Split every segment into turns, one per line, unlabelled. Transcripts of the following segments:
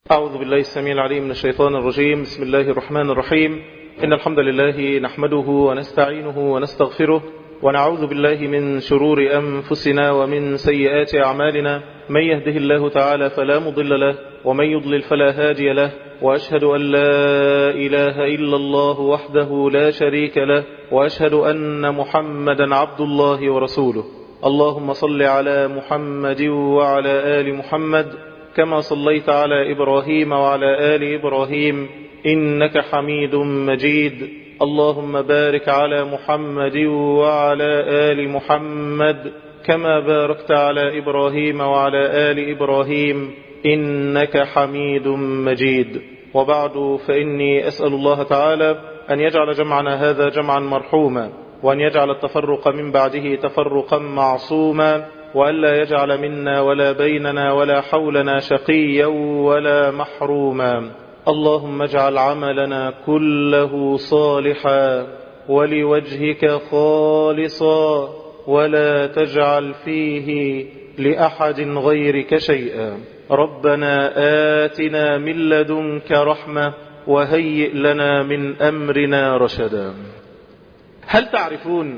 أعوذ بالله السميع العليم من الشيطان الرجيم. بسم الله الرحمن الرحيم. إن الحمد لله نحمده ونستعينه ونستغفره ونعوذ بالله من شرور أنفسنا ومن سيئات أعمالنا. من يهده الله تعالى فلا مضل له ومن يضلل فلا هادي له، وأشهد أن لا إله إلا الله وحده لا شريك له، وأشهد أن محمدا عبد الله ورسوله. اللهم صل على محمد وعلى آل محمد كما صليت على إبراهيم وعلى آل إبراهيم إنك حميد مجيد. اللهم بارك على محمد وعلى آل محمد كما باركت على إبراهيم وعلى آل إبراهيم إنك حميد مجيد. وبعد، فإني أسأل الله تعالى أن يجعل جمعنا هذا جمعا مرحوما، وأن يجعل التفرق من بعده تفرقا معصوما، وألا يجعل منا ولا بيننا ولا حولنا شقيا ولا محروما. اللهم اجعل عملنا كله صالحا ولوجهك خالصا، ولا تجعل فيه لأحد غيرك شيئا. ربنا آتنا من لدنك رحمة وهيئ لنا من أمرنا رشدا. هل تعرفون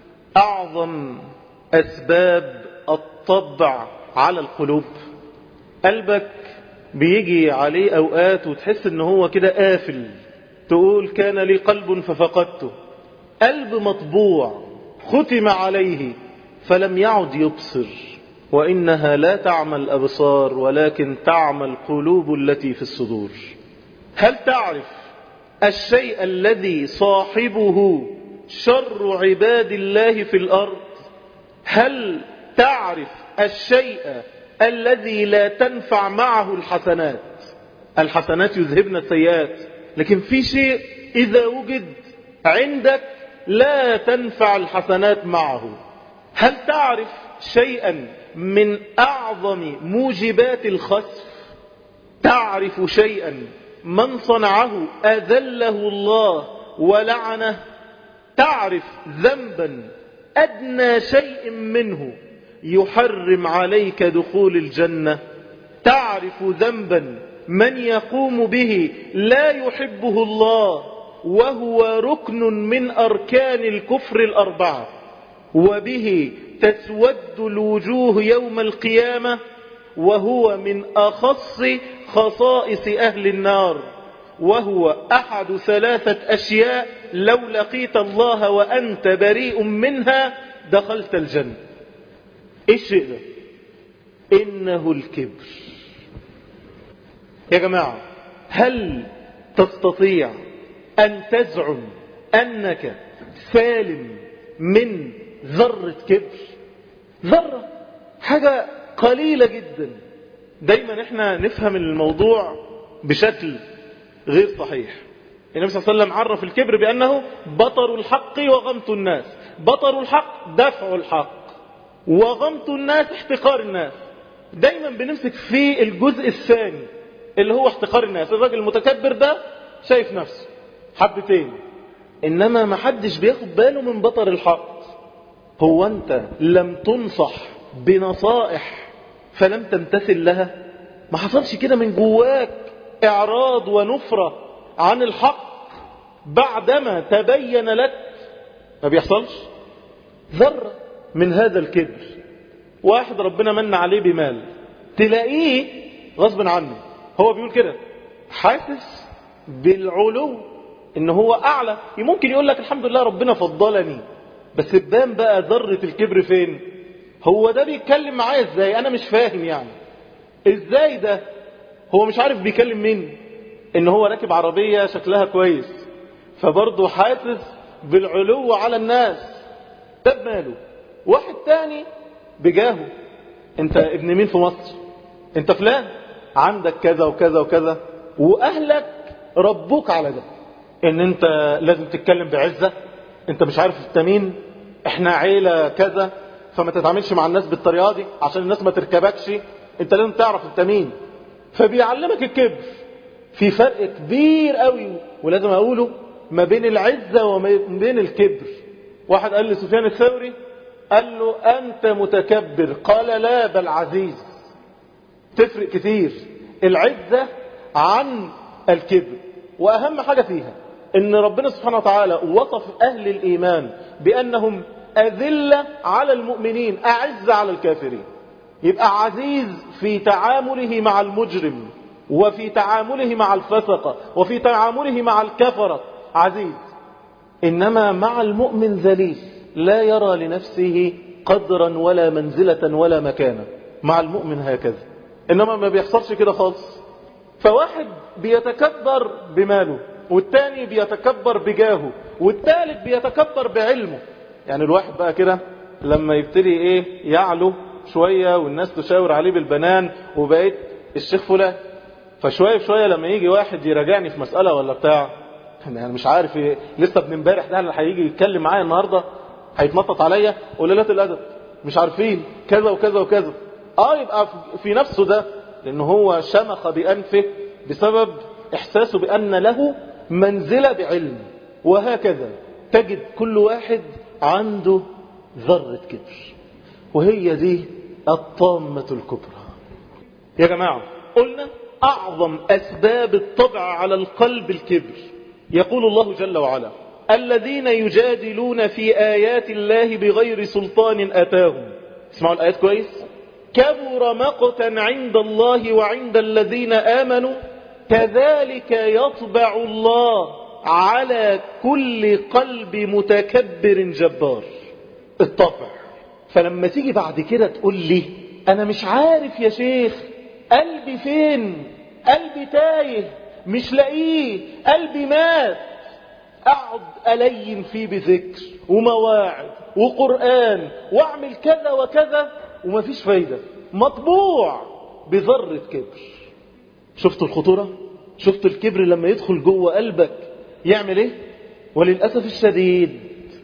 أعظم أسباب الطبع على القلوب؟ قلبك بيجي عليه أوقات وتحس إن هو كده قافل، تقول كان لي قلب ففقدته. قلب مطبوع ختم عليه فلم يعد يبصر، وإنها لا تعمى الأبصار ولكن تعمى القلوب التي في الصدور. هل تعرف الشيء الذي صاحبه شر عباد الله في الأرض؟ هل تعرف الشيء الذي لا تنفع معه الحسنات؟ الحسنات يذهبن السيئات، لكن في شيء إذا وجد عندك لا تنفع الحسنات معه. هل تعرف شيئا من أعظم موجبات الخسف؟ تعرف شيئا من صنعه أذله الله ولعنه؟ تعرف ذنبا أدنى شيء منه يحرم عليك دخول الجنة؟ تعرف ذنبا من يقوم به لا يحبه الله وهو ركن من أركان الكفر الأربعة، وبه تسود الوجوه يوم القيامة، وهو من أخص خصائص أهل النار، وهو أحد ثلاثة أشياء لو لقيت الله وأنت بريء منها دخلت الجنة. إيش الشيء ده؟ إنه الكبر. يا جماعة، هل تستطيع أن تزعم أنك سالم من ذرة كبر؟ ذرة، حاجة قليلة جدا. دايما احنا نفهم الموضوع بشكل غير صحيح. النبي صلى الله عليه وسلم عرف الكبر بأنه بطر الحق وغمط الناس. بطر الحق دفع الحق، وغمط الناس احتقار الناس. دايما بنمسك في الجزء الثاني اللي هو احتقار الناس. الراجل المتكبر ده شايف نفسه حبتين، إنما ما حدش بياخد باله من بطر الحق. هو أنت لم تنصح بنصائح فلم تمتثل لها؟ ما حصلش كده من جواك إعراض ونفرة عن الحق بعدما تبين لك؟ ما بيحصلش؟ ذرة من هذا الكبر. واحد ربنا من عليه بمال، تلاقيه غصب عنه هو بيقول كده، حاسس بالعلو ان هو اعلى. ممكن يقول لك الحمد لله ربنا فضلني، بس تبان بقى ذرة الكبر فين. هو ده بيتكلم معايا ازاي؟ انا مش فاهم يعني ازاي ده. هو مش عارف بيكلم مين، ان هو راكب عربية شكلها كويس فبرضه حاسس بالعلو على الناس. ده بماله. واحد تاني بجاهه، انت ابن مين في مصر؟ انت فلان، عندك كذا وكذا وكذا، واهلك ربوك على ده، ان انت لازم تتكلم بعزة. انت مش عارف انت مين، احنا عيلة كذا، فما تتعاملش مع الناس بالطريقة دي عشان الناس ما تركبكش، انت لازم تعرف انت مين. فبيعلمك الكبر. في فرق كبير قوي ولازم اقوله ما بين العزة وما بين الكبر. واحد قال لسفيان الثوري، قال له أنت متكبر، قال لا بل عزيز. تفرق كتير. العزة عن الكبر. وأهم حاجة فيها إن ربنا سبحانه وتعالى وصف أهل الإيمان بأنهم أذلة على المؤمنين أعز على الكافرين. يبقى عزيز في تعامله مع المجرم، وفي تعامله مع الفسقة، وفي تعامله مع الكفرة عزيز. إنما مع المؤمن ذليل، لا يرى لنفسه قدرا ولا منزلة ولا مكانة. مع المؤمن هكذا، إنما ما بيحصلش كده خالص. فواحد بيتكبر بماله، والتاني بيتكبر بجاهه، والتالت بيتكبر بعلمه. يعني الواحد بقى كده لما يبتدي يعلو شوية والناس تشاور عليه بالبنان وبقيت الشيخ فلان، فشوية بشوية لما يجي واحد يراجعني في مسألة ولا بتاع، يعني مش عارف لسه ابن امبارح ده اللي هيجي يتكلم معايا النهاردة هيتنطط عليا قلالات الأدب، مش عارفين كذا وكذا وكذا. يبقى في نفسه ده، لأنه هو شمخ بأنفه بسبب إحساسه بأن له منزلة بعلم. وهكذا تجد كل واحد عنده ذرة كبر، وهي دي الطامة الكبرى. يا جماعة قلنا أعظم أسباب الطبع على القلب الكبر. يقول الله جل وعلا: الذين يجادلون في آيات الله بغير سلطان أتاهم. اسمعوا الآيات كويس. كبر مقتا عند الله وعند الذين آمنوا كذلك يطبع الله على كل قلب متكبر جبار. الطبع. فلما تيجي بعد كده تقول لي أنا مش عارف يا شيخ قلبي فين، قلبي تايه مش لاقيه، قلبي مات، أقعد ألين فيه بذكر ومواعظ وقرآن وأعمل كذا وكذا ومفيش فايدة، مطبوع بذرة كبر. شفتوا الخطورة؟ شفتوا الكبر لما يدخل جوه قلبك يعمل ايه؟ وللأسف الشديد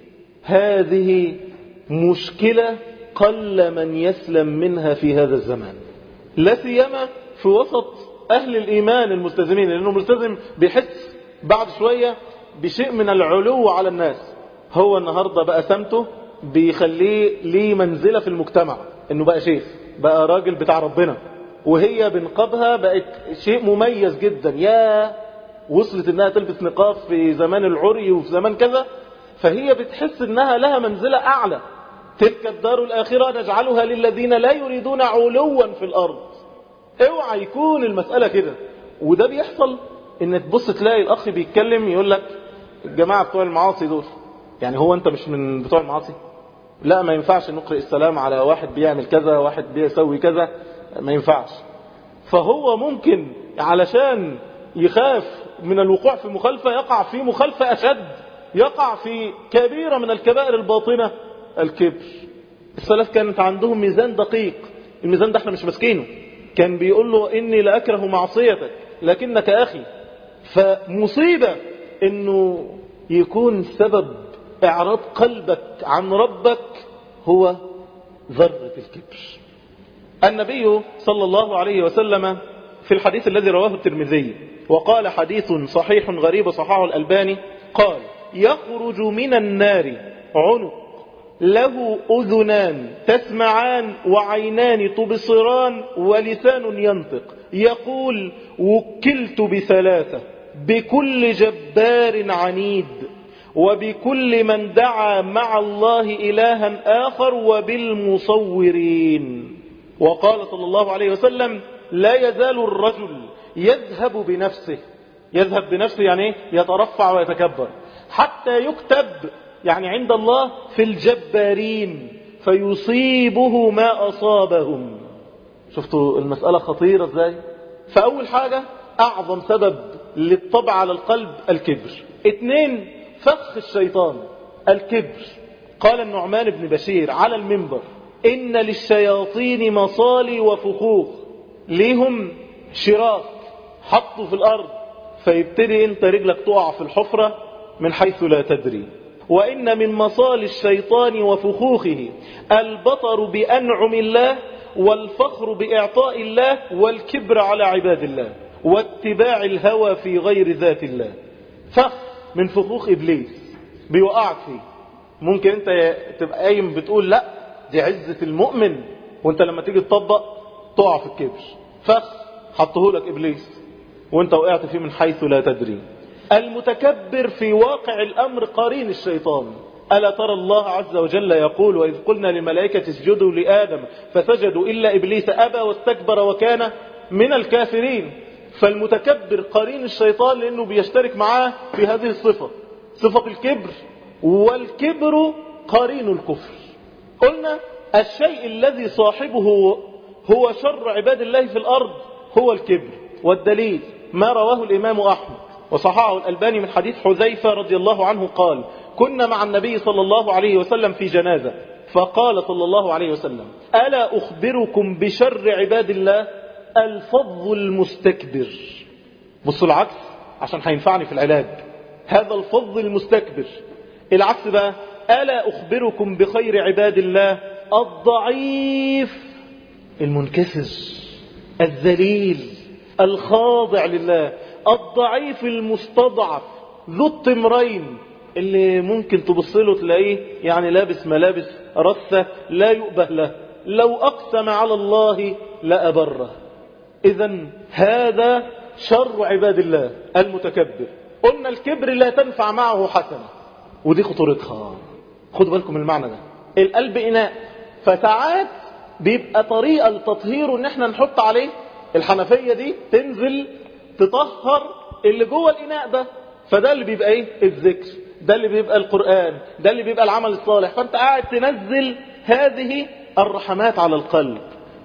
هذه مشكلة قل من يسلم منها في هذا الزمان، لا سيما في وسط أهل الإيمان الملتزمين، لأنه ملتزم بيحس بعد شوية بشيء من العلو على الناس. هو النهاردة بقى سمته بيخليه ليه منزلة في المجتمع، انه بقى شيخ، بقى راجل بتاع ربنا، وهي بنقابها بقت شيء مميز جدا. يا وصلت انها تلبس نقاب في زمان العري وفي زمان كذا، فهي بتحس انها لها منزلة اعلى. تلك الدار الاخرة نجعلها للذين لا يريدون علوا في الارض. اوعى يكون المسألة كده. وده بيحصل انك تبص تلاقي الاخ بيتكلم يقول لك الجماعة بتوع المعاصي دول، يعني هو انت مش من بتوع المعاصي؟ لا ما ينفعش نقرأ السلام على واحد بيعمل كذا واحد بيسوي كذا، ما ينفعش. فهو ممكن علشان يخاف من الوقوع في مخالفة يقع في مخالفة أشد، يقع في كبيرة من الكبائر الباطنة، الكبر. السلف كانت عندهم ميزان دقيق، الميزان ده احنا مش ماسكينه. كان بيقول له إني لأكره معصيتك لكنك أخي. فمصيبة إنه يكون سبب إعراض قلبك عن ربك هو ذرة الكبر. النبي صلى الله عليه وسلم في الحديث الذي رواه الترمذي وقال حديث صحيح غريب صححه الألباني قال: يخرج من النار عنق له أذنان تسمعان وعينان تبصران ولسان ينطق، يقول: وكلت بثلاثة، بكل جبار عنيد، وبكل من دعا مع الله إلها آخر، وبالمصورين. وقال صلى الله عليه وسلم: لا يزال الرجل يذهب بنفسه. يذهب بنفسه يعني يترفع ويتكبر، حتى يكتب يعني عند الله في الجبارين فيصيبه ما أصابهم. شفتوا المسألة خطيرة ازاي؟ فأول حاجة أعظم سبب للطبع على القلب الكبر. 2 فخ الشيطان الكبر. قال النعمان بن بشير على المنبر: إن للشياطين مصالي وفخوخ، ليهم شراك حطوا في الأرض فيبتدي انت رجلك تقع في الحفرة من حيث لا تدري. وإن من مصالي الشيطان وفخوخه البطر بأنعم الله، والفخر بإعطاء الله، والكبر على عباد الله، واتباع الهوى في غير ذات الله. فخ من فخوخ إبليس بيوقعك فيه. ممكن انت تبقى قايم بتقول لا دي عزة المؤمن، وانت لما تيجي تطبق تقع في الكبر. فخ حطه لك إبليس. وانت وقعت فيه من حيث لا تدري. المتكبر في واقع الأمر قرين الشيطان. ألا ترى الله عز وجل يقول وإذ قلنا للملائكة اسجدوا لآدم فسجدوا إلا إبليس أبى واستكبر وكان من الكافرين. فالمتكبر قرين الشيطان لأنه بيشترك معاه في هذه الصفة، صفة الكبر. والكبر قرين الكفر. قلنا الشيء الذي صاحبه هو شر عباد الله في الأرض هو الكبر. والدليل ما رواه الإمام أحمد وصححه الألباني من حديث حذيفة رضي الله عنه قال كنا مع النبي صلى الله عليه وسلم في جنازة فقال صلى الله عليه وسلم ألا أخبركم بشر عباد الله؟ الفظ المستكبر. بصوا العكس عشان هينفعني في العلاج. هذا الفظ المستكبر. العكس بقى ألا أخبركم بخير عباد الله؟ الضعيف المنكسر الذليل الخاضع لله، الضعيف المستضعف ذو الطمرين اللي ممكن تبصله تلاقيه يعني لابس ملابس رثة لا يؤبه له، لو أقسم على الله لأبره. إذن هذا شر عباد الله المتكبر. قلنا الكبر لا تنفع معه حسنة، ودي خطورتها. خدوا بالكم المعنى ده. القلب إناء، فساعات بيبقى طريقة لتطهيره ان احنا نحط عليه الحنفية دي تنزل تطهر اللي جوه الإناء ده. فده اللي بيبقى ايه؟ الذكر، ده اللي بيبقى القرآن، ده اللي بيبقى العمل الصالح. فانت قاعد تنزل هذه الرحمات على القلب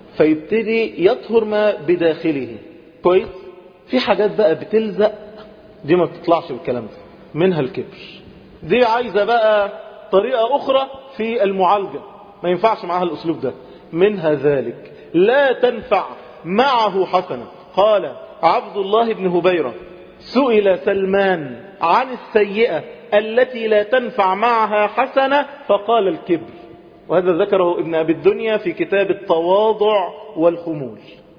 فيبتدي يطهر ما بداخله. كويس؟ في حاجات بقى بتلزق دي ما بتطلعش بالكلام ده، منها الكبر. دي عايزة بقى طريقة أخرى في المعالجة، ما ينفعش معها الأسلوب ده. منها ذلك لا تنفع معه حسنة. قال عبد الله بن هبيرة سئل سلمان عن السيئة التي لا تنفع معها حسنة فقال الكبر. وهذا ذكره ابن أبي الدنيا في كتاب التواضع والخمول.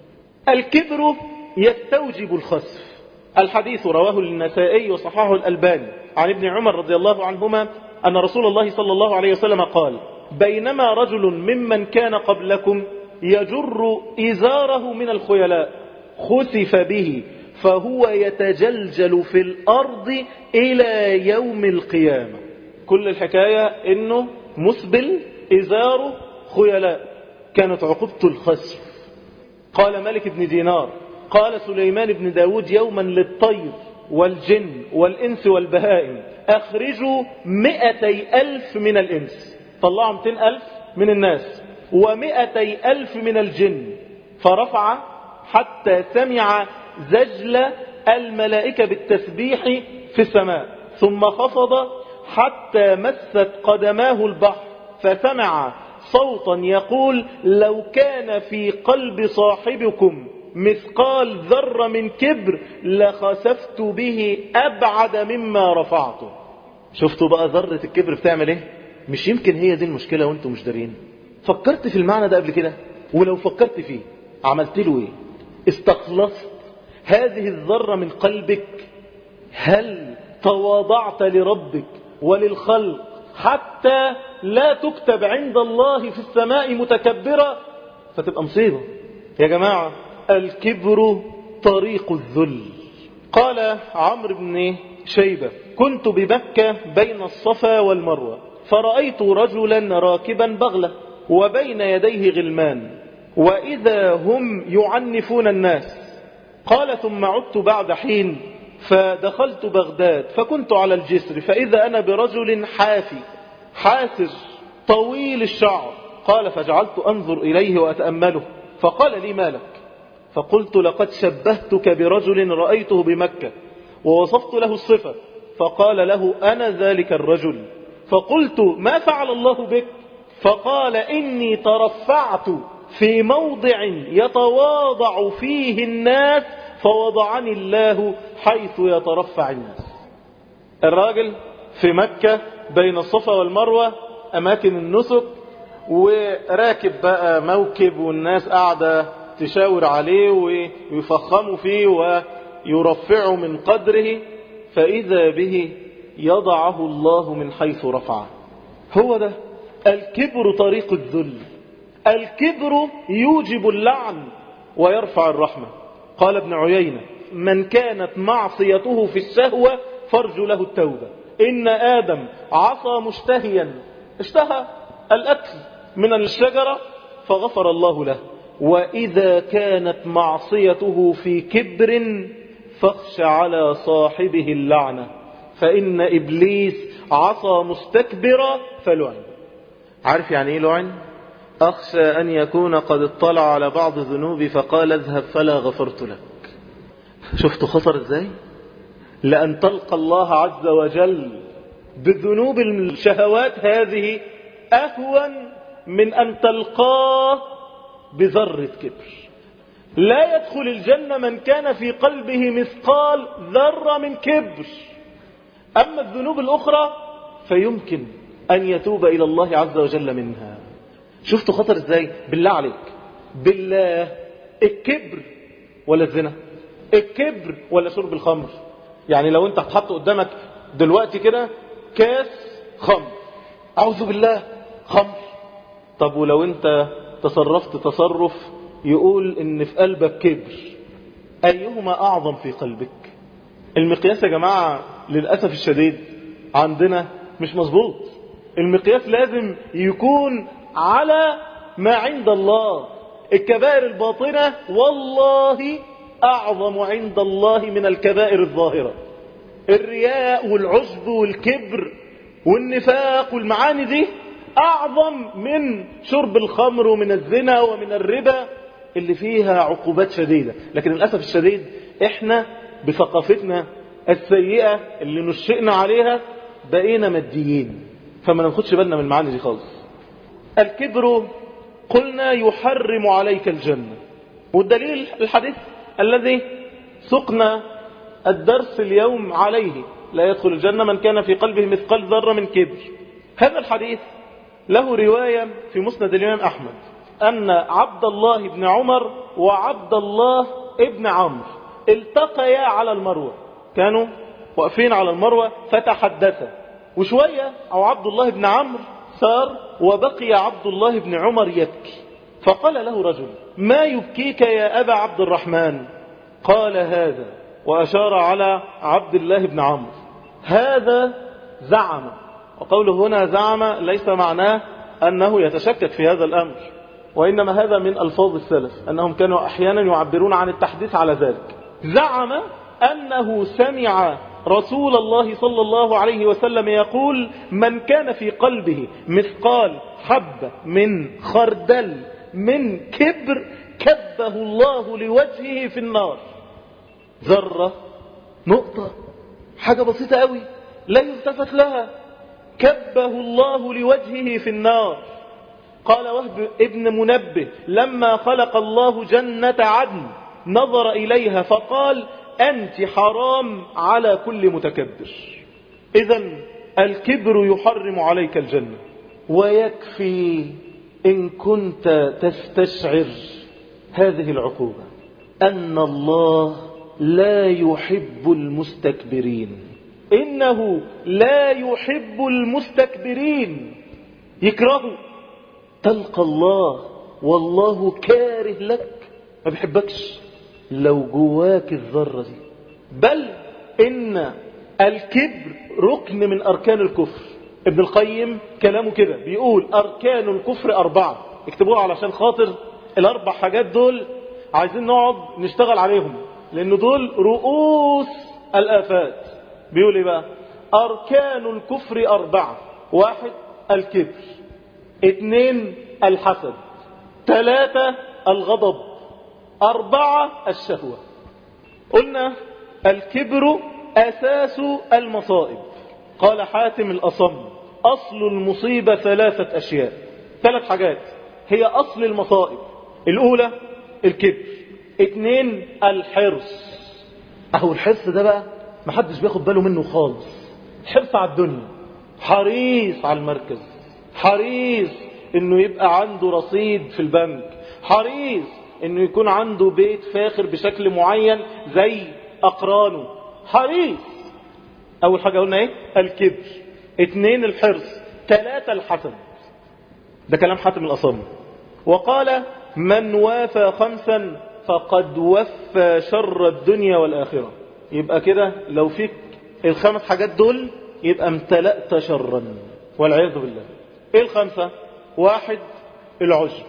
الكبر يستوجب الخسف. الحديث رواه النسائي وصححه الألباني عن ابن عمر رضي الله عنهما أن رسول الله صلى الله عليه وسلم قال بينما رجل ممن كان قبلكم يجر إزاره من الخيلاء خسف به فهو يتجلجل في الأرض إلى يوم القيامة. كل الحكاية إنه مسبل إزاره خيلاء، كانت عقوبته الخسف. قال مالك بن دينار قال سليمان بن داود يوما للطير والجن والإنس والبهائم أخرجوا 200,000 من الإنس، طلعوا 200,000 من الناس و200,000 من الجن، فرفع حتى سمع زجل الملائكة بالتسبيح في السماء، ثم خفض حتى مست قدماه البحر فسمع صوتا يقول لو كان في قلب صاحبكم مثقال ذرة من كبر لخسفت به أبعد مما رفعته. شفتوا بقى ذرة الكبر بتعمل ايه؟ مش يمكن هي دي المشكلة وانتم مش دارين؟ فكرت في المعنى ده قبل كده؟ ولو فكرت فيه عملت له ايه؟ استخلصت هذه الذرة من قلبك؟ هل تواضعت لربك وللخلق حتى لا تكتب عند الله في السماء متكبرة؟ فتبقى مصيبة يا جماعة. الكبر طريق الذل. قال عمرو بن شيبة كنت بمكة بين الصفا والمروة فرأيت رجلا راكبا بغلة وبين يديه غلمان وإذا هم يعنفون الناس. قال ثم عدت بعد حين فدخلت بغداد فكنت على الجسر فإذا أنا برجل حافي حاسر طويل الشعر. قال فجعلت أنظر إليه وأتأمله فقال لي مالك؟ فقلت لقد شبهتك برجل رأيته بمكة ووصفت له الصفة. فقال له أنا ذلك الرجل. فقلت ما فعل الله بك؟ فقال إني ترفعت في موضع يتواضع فيه الناس فوضعني الله حيث يترفع الناس. الراجل في مكة بين الصفا والمروة أماكن النسك وراكب بقى موكب والناس قاعدة تشاور عليه ويفخموا فيه ويرفعوا من قدره فإذا به يضعه الله من حيث رفعه. هو ده الكبر طريق الذل. الكبر يوجب اللعن ويرفع الرحمة. قال ابن عيينة من كانت معصيته في الشهوة فارجو له التوبة. إن آدم عصى مشتهيا، اشتهى الأكل من الشجرة فغفر الله له. وإذا كانت معصيته في كبر فاخش على صاحبه اللعنة، فإن إبليس عصى مستكبرا فلعن. عارف يعني إيه لعن؟ أخشى أن يكون قد اطلع على بعض ذنوبي فقال اذهب فلا غفرت لك. شفتوا خطر ازاي؟ لأن تلقى الله عز وجل بذنوب الشهوات هذه أهون من أن تلقاه بذرة كبر. لا يدخل الجنة من كان في قلبه مثقال ذرة من كبر. أما الذنوب الأخرى فيمكن أن يتوب إلى الله عز وجل منها. شفتوا خطر ازاي؟ بالله عليك، بالله، الكبر ولا الزنا؟ الكبر ولا شرب الخمر؟ يعني لو انت هتحط قدامك دلوقتي كده كاس خمر، اعوذ بالله، خمر. طب ولو انت تصرفت تصرف يقول ان في قلبك كبر، ايهما اعظم في قلبك؟ المقياس يا جماعة للأسف الشديد عندنا مش مظبوط. المقياس لازم يكون على ما عند الله. الكبائر الباطنة والله أعظم عند الله من الكبائر الظاهرة. الرياء والعجب والكبر والنفاق والمعاني دي أعظم من شرب الخمر ومن الزنا ومن الربا اللي فيها عقوبات شديدة. لكن للأسف الشديد احنا بثقافتنا السيئة اللي نشئنا عليها بقينا ماديين، فما ناخدش بالنا من المعاني دي خالص. الكبر قلنا يحرم عليك الجنة، والدليل الحديث الذي سقنا الدرس اليوم عليه: لا يدخل الجنة من كان في قلبه مثقال ذرة من كبر. هذا الحديث له رواية في مسند الإمام أحمد أن عبد الله بن عمر وعبد الله بن عمرو التقيا على المروة، كانوا واقفين على المروة فتحدثا، وشوية أو عبد الله بن عمرو سار وبقي عبد الله بن عمر يبكي، فقال له رجل: ما يبكيك يا أبا عبد الرحمن؟ قال: هذا، وأشار على عبد الله بن عمرو. هذا زعم، وقوله هنا زعم ليس معناه أنه يتشكك في هذا الأمر، وإنما هذا من ألفاظ السلف أنهم كانوا أحيانا يعبرون عن التحديث على ذلك. زعم أنه سمع رسول الله صلى الله عليه وسلم يقول: من كان في قلبه مثقال حبة من خردل من كبر كبه الله لوجهه في النار. ذرة، نقطة، حاجة بسيطة قوي لا يلتفت لها، كبه الله لوجهه في النار. قال وهب ابن منبه: لما خلق الله جنة عدن نظر إليها فقال: أنت حرام على كل متكبر. إذن الكبر يحرم عليك الجنة. ويكفي إن كنت تستشعر هذه العقوبة أن الله لا يحب المستكبرين. إنه لا يحب المستكبرين، يكرهه. تلقى الله والله كاره لك، ما بيحبكش لو جواك الذرة دي. بل إن الكبر ركن من أركان الكفر. ابن القيم كلامه كده بيقول: أركان الكفر 4. اكتبوها علشان خاطر ال4 حاجات دول عايزين نقعد نشتغل عليهم، لأن دول رؤوس الآفات. بيقول إيه بقى؟ أركان الكفر 4: 1 الكبر، 2 الحسد، 3 الغضب، 4 الشهوة. قلنا الكبر أساس المصائب. قال حاتم الأصم: أصل المصيبة 3 أشياء، 3 حاجات هي أصل المصائب. الأولى الكبر، 2 الحرص. أهو الحرص ده بقى محدش بياخد باله منه خالص. حرص على الدنيا، حريص على المركز، حريص انه يبقى عنده رصيد في البنك، حريص انه يكون عنده بيت فاخر بشكل معين زي اقرانه، حريص. اول حاجة قلنا ايه؟ الكبر، 2 الحرص، 3 الحسد. ده كلام حاتم الأصم. وقال: من وافى 5 فقد وفى شر الدنيا والآخرة. يبقى كده لو فيك الخمس حاجات دول يبقى امتلأت شرا والعياذ بالله. ايه الخمسة؟ 1 العجب،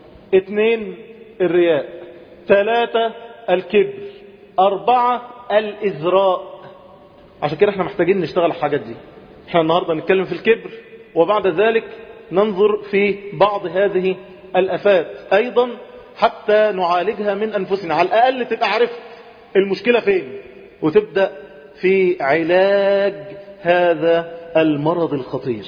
2 الرياء، 3 الكبر، 4 الإزراء. عشان كده احنا محتاجين نشتغل الحاجات دي. احنا النهاردة نتكلم في الكبر، وبعد ذلك ننظر في بعض هذه الآفات أيضا حتى نعالجها من أنفسنا. على الأقل تبقى عرفت المشكلة فين وتبدأ في علاج هذا المرض الخطير.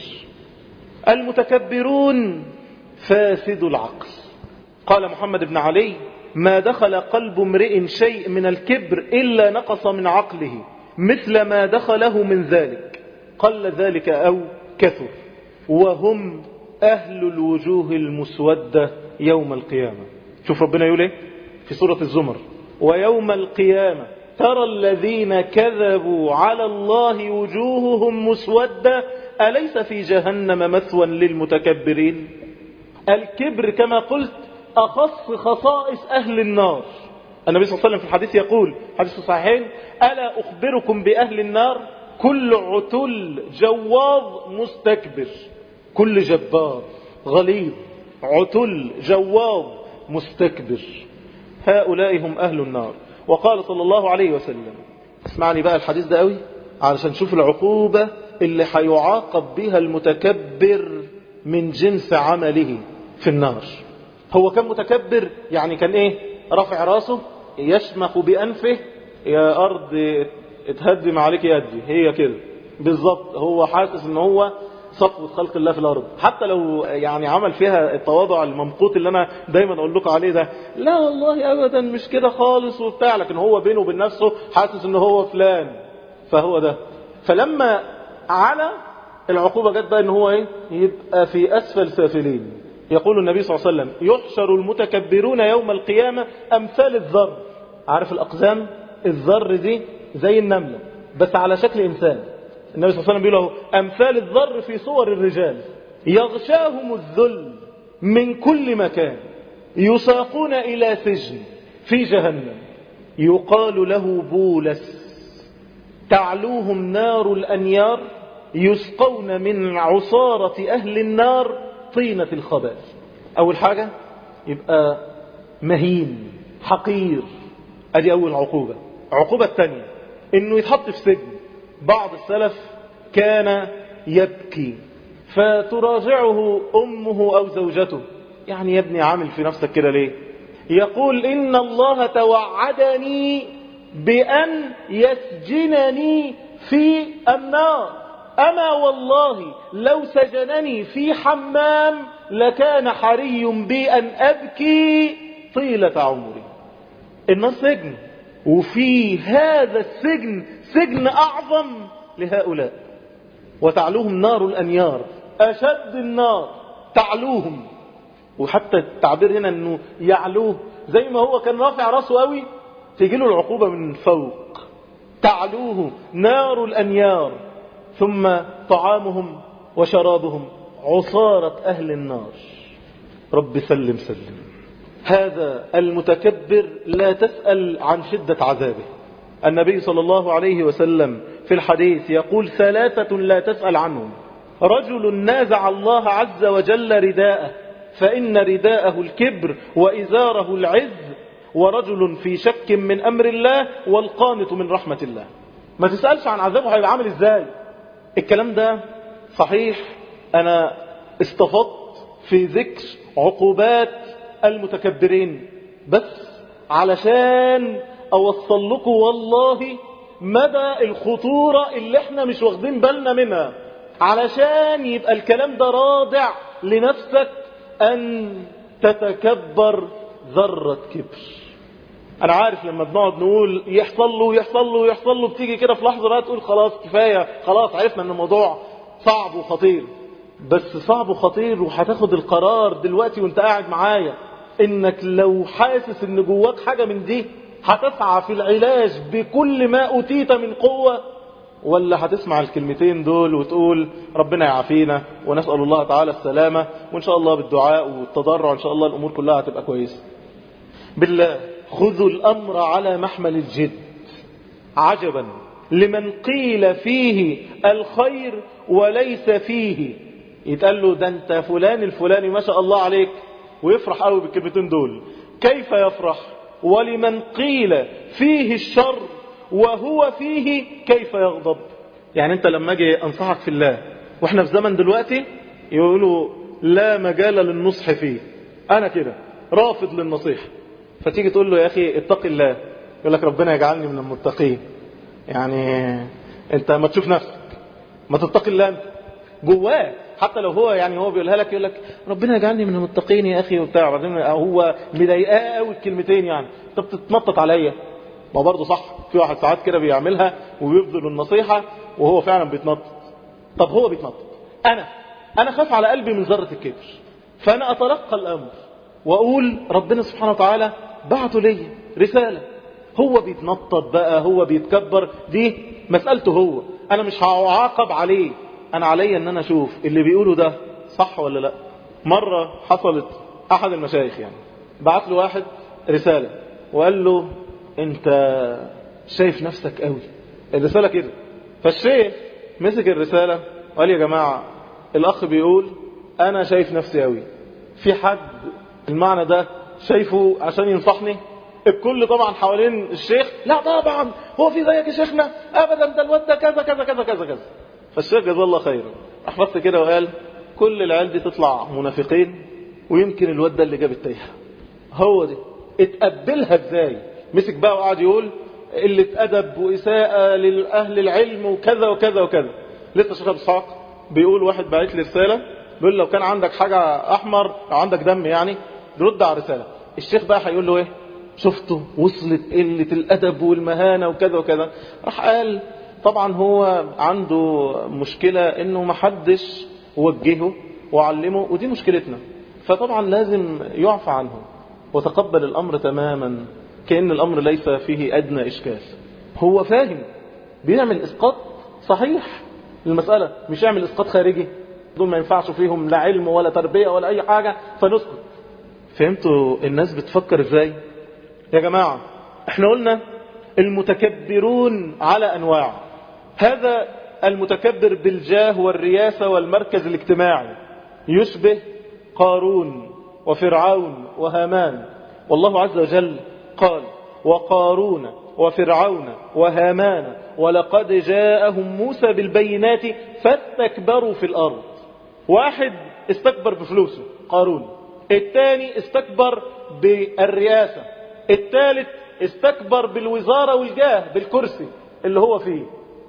المتكبرون فاسد العقل. قال محمد بن علي: ما دخل قلب امرئ شيء من الكبر إلا نقص من عقله مثل ما دخله من ذلك، قل ذلك أو كثر، وهم أهل الوجوه المسودة يوم القيامة. شوف ربنا يقول ايه في سورة الزمر: ويوم القيامة ترى الذين كذبوا على الله وجوههم مسودة أليس في جهنم مثوى للمتكبرين. الكبر كما قلت أخص خصائص أهل النار. النبي صلى الله عليه وسلم في الحديث يقول، حديث الصحيحين: ألا أخبركم بأهل النار؟ كل عتل جواظ مستكبر. كل جبار غليظ عتل جواظ مستكبر، هؤلاء هم أهل النار. وقال صلى الله عليه وسلم، اسمعني بقى الحديث ده قوي علشان نشوف العقوبة اللي هيعاقب بها المتكبر من جنس عمله في النار. هو كان متكبر يعني كان ايه؟ رافع راسه يشمخ بأنفه: يا أرض اتهدم عليك يدي. هي كده بالظبط. هو حاسس ان هو صفوة خلق الله في الأرض، حتى لو يعني عمل فيها التواضع الممقوت اللي أنا دايما أقول لكم عليه ده. لا والله أبدا مش كده خالص وبتاع، لكن هو بينه وبين نفسه حاسس ان هو فلان. فهو ده. فلما على العقوبة جت بقى ان هو ايه؟ يبقى في أسفل سافلين. يقول النبي صلى الله عليه وسلم: يحشر المتكبرون يوم القيامة أمثال الذر. عارف الأقزام؟ الذر دي زي النملة بس على شكل إنسان. النبي صلى الله عليه وسلم بيقول له: أمثال الذر في صور الرجال، يغشاهم الذل من كل مكان، يساقون إلى سجن في جهنم يقال له بولس، تعلوهم نار الأنيار، يسقون من عصارة أهل النار طينة الخبائث. أول حاجة يبقى مهين حقير، أدي أول عقوبة. عقوبة الثانية إنه يتحط في سجن. بعض السلف كان يبكي فتراجعه أمه أو زوجته: يعني يا ابني عامل في نفسك كده ليه؟ يقول: إن الله توعدني بأن يسجنني في النار، أما والله لو سجنني في حمام لكان حري بي أن أبكي طيلة عمري. النار سجن، وفي هذا السجن سجن أعظم لهؤلاء. وتعلوهم نار الأنيار، أشد النار تعلوهم. وحتى التعبير هنا أنه يعلوه زي ما هو كان رافع راسه قوي، تيجي له العقوبة من فوق. تعلوه نار الأنيار، ثم طعامهم وشرابهم عصارة أهل النار. رب سلم سلم. هذا المتكبر لا تسأل عن شدة عذابه. النبي صلى الله عليه وسلم في الحديث يقول: 3 لا تسأل عنهم: رجل نازع الله عز وجل رداءه فإن رداءه الكبر وإزاره العز، ورجل في شك من أمر الله والقانط من رحمة الله. ما تسألش عن عذابه هيبقى عامل ازاي. الكلام ده صحيح. أنا استفدت في ذكر عقوبات المتكبرين بس علشان أوصل لكم والله مدى الخطورة اللي احنا مش واخدين بالنا منها، علشان يبقى الكلام ده رادع لنفسك أن تتكبر ذرة كبر. أنا عارف لما بنقعد نقول يحصل له يحصل له يحصل له، بتيجي كده في لحظة بقى تقول خلاص كفاية، خلاص عرفنا أن الموضوع صعب وخطير. بس صعب وخطير وهتاخد القرار دلوقتي وانت قاعد معايا انك لو حاسس ان جواك حاجة من دي هتسعى في العلاج بكل ما أوتيت من قوة، ولا هتسمع الكلمتين دول وتقول ربنا يعافينا ونسأل الله تعالى السلامة، وإن شاء الله بالدعاء والتضرع إن شاء الله الأمور كلها هتبقى كويسة. بالله خذوا الأمر على محمل الجد. عجبا لمن قيل فيه الخير وليس فيه. يتقال له ده انت فلان الفلاني ما شاء الله عليك، ويفرح قوي بالكلمتين دول. كيف يفرح؟ ولمن قيل فيه الشر وهو فيه كيف يغضب؟ يعني انت لما اجي انصحك في الله، واحنا في زمن دلوقتي يقولوا لا مجال للنصح فيه، انا كده رافض للنصيحة، فتيجي تقول له يا اخي اتق الله، يقول لك ربنا يجعلني من المتقين. يعني انت ما تشوف نفسك، ما تتقي الله انت جواه. حتى لو هو يعني هو بيقولها لك، يقول لك ربنا يجعلني من المتقين يا اخي وبتاع، بعدين هو مضايقاه قوي الكلمتين، يعني انت بتتنطط عليا. ما برضه صح، في واحد ساعات كده بيعملها ويبذل النصيحة وهو فعلا بيتنطط. طب هو بيتنطط، انا خاف على قلبي من ذرة الكبر، فانا اتلقى الامر واقول ربنا سبحانه وتعالى بعته لي رسالة. هو بيتنطط بقى، هو بيتكبر، دي مسألته هو، انا مش هعاقب عليه، انا علي ان انا اشوف اللي بيقوله ده صح ولا لا. مرة حصلت احد المشايخ يعني بعت له واحد رسالة وقال له انت شايف نفسك قوي، الرسالة كده. فالشيخ مسك الرسالة وقال يا جماعة الاخ بيقول انا شايف نفسي قوي، في حد المعنى ده شايفه عشان ينصحني؟ الكل طبعا حوالين الشيخ لا طبعا هو في زيك يا شيخنا ابدا، ده الواد ده كذا كذا كذا كذا كذا. فالشيخ جزاه الله خيرا احبطت كده وقال كل العيال دي تطلع منافقين، ويمكن الواد ده اللي جاب التايهه. هو دي اتقبلها ازاي؟ مسك بقى وقعد يقول قله ادب واساءه للاهل العلم وكذا وكذا وكذا. لسه شيخ ابو اسحاق بيقول واحد باعت لي رساله بيقول لو كان عندك حاجه احمر او عندك دم يعني رد على الرساله. الشيخ بقى هيقول له ايه؟ شفته وصلت قله الادب والمهانه وكذا وكذا. راح قال طبعا هو عنده مشكله انه ما حدش وجهه وعلمه، ودي مشكلتنا، فطبعا لازم يعفى عنه وتقبل الامر تماما كأن الامر ليس فيه ادنى اشكال. هو فاهم بيعمل اسقاط صحيح المسألة، مش يعمل اسقاط خارجي، دول ما ينفعش فيهم لا علم ولا تربية ولا اي حاجة فنسكت. فهمتوا الناس بتفكر ازاي يا جماعة؟ احنا قلنا المتكبرون على انواع. هذا المتكبر بالجاه والرياسة والمركز الاجتماعي يشبه قارون وفرعون وهامان، والله عز وجل قال وقارون وفرعون وهامان ولقد جاءهم موسى بالبينات فاستكبروا في الأرض. واحد استكبر بفلوسه قارون، الثاني استكبر بالرياسة، الثالث استكبر بالوزارة والجاه بالكرسي اللي هو فيه.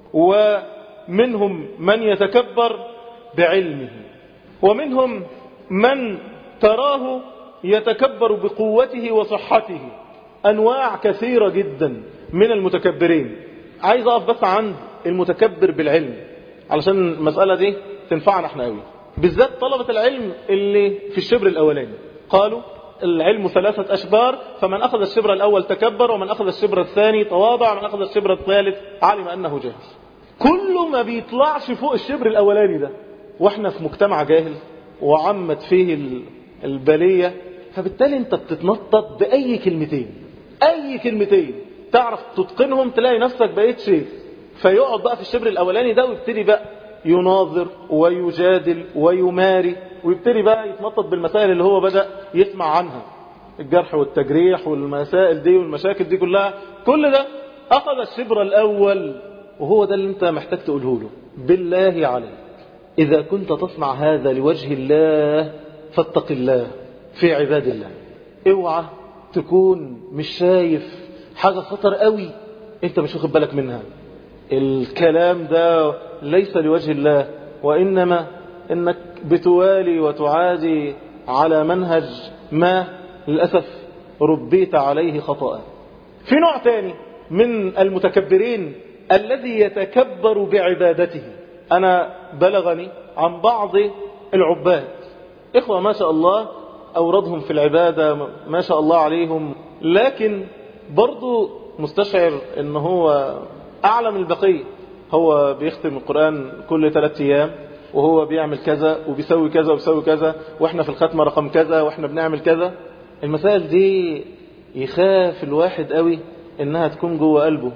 ومنهم من يتكبر بعلمه، ومنهم من تراه يتكبر بقوته وصحته. أنواع كثيرة جدا من المتكبرين. عايز أقف بس عند المتكبر بالعلم علشان المسألة دي تنفعنا احنا قوي، بالذات طلبة العلم اللي في الشبر الأولاني. قالوا العلم 3 أشبار، فمن أخذ الشبر الأول تكبر، ومن أخذ الشبر الثاني تواضع، ومن أخذ الشبر الثالث علم أنه جاهل. كله ما بيطلعش فوق الشبر الأولاني ده، واحنا في مجتمع جاهل وعمت فيه البلية، فبالتالي انت بتتنطط بأي كلمتين، أي كلمتين تعرف تتقنهم تلاقي نفسك بقيت شيخ. فيقعد بقى في الشبر الأولاني ده ويبتدي بقى يناظر ويجادل ويماري، ويبتدي بقى يتنطط بالمسائل اللي هو بدأ يسمع عنها، الجرح والتجريح والمسائل دي والمشاكل دي كلها. كل ده أخذ الشبر الأول، وهو ده اللي انت محتاج تقوله له. بالله عليك إذا كنت تصنع هذا لوجه الله فاتق الله في عباد الله. اوعى تكون مش شايف حاجة خطر قوي انت مش واخد بالك منها. الكلام ده ليس لوجه الله، وإنما انك بتوالي وتعادي على منهج ما للأسف ربيت عليه خطأ. في نوع تاني من المتكبرين الذي يتكبر بعبادته. أنا بلغني عن بعض العباد إخوة ما شاء الله أوردهم في العبادة ما شاء الله عليهم، لكن برضو مستشعر إن هو أعلى من البقية. هو بيختم القرآن كل 3 أيام، وهو بيعمل كذا وبيسوي كذا وبيسوي كذا، وإحنا في الختمة رقم كذا، وإحنا بنعمل كذا. المسائل دي يخاف الواحد قوي انها تكون جوه قلبه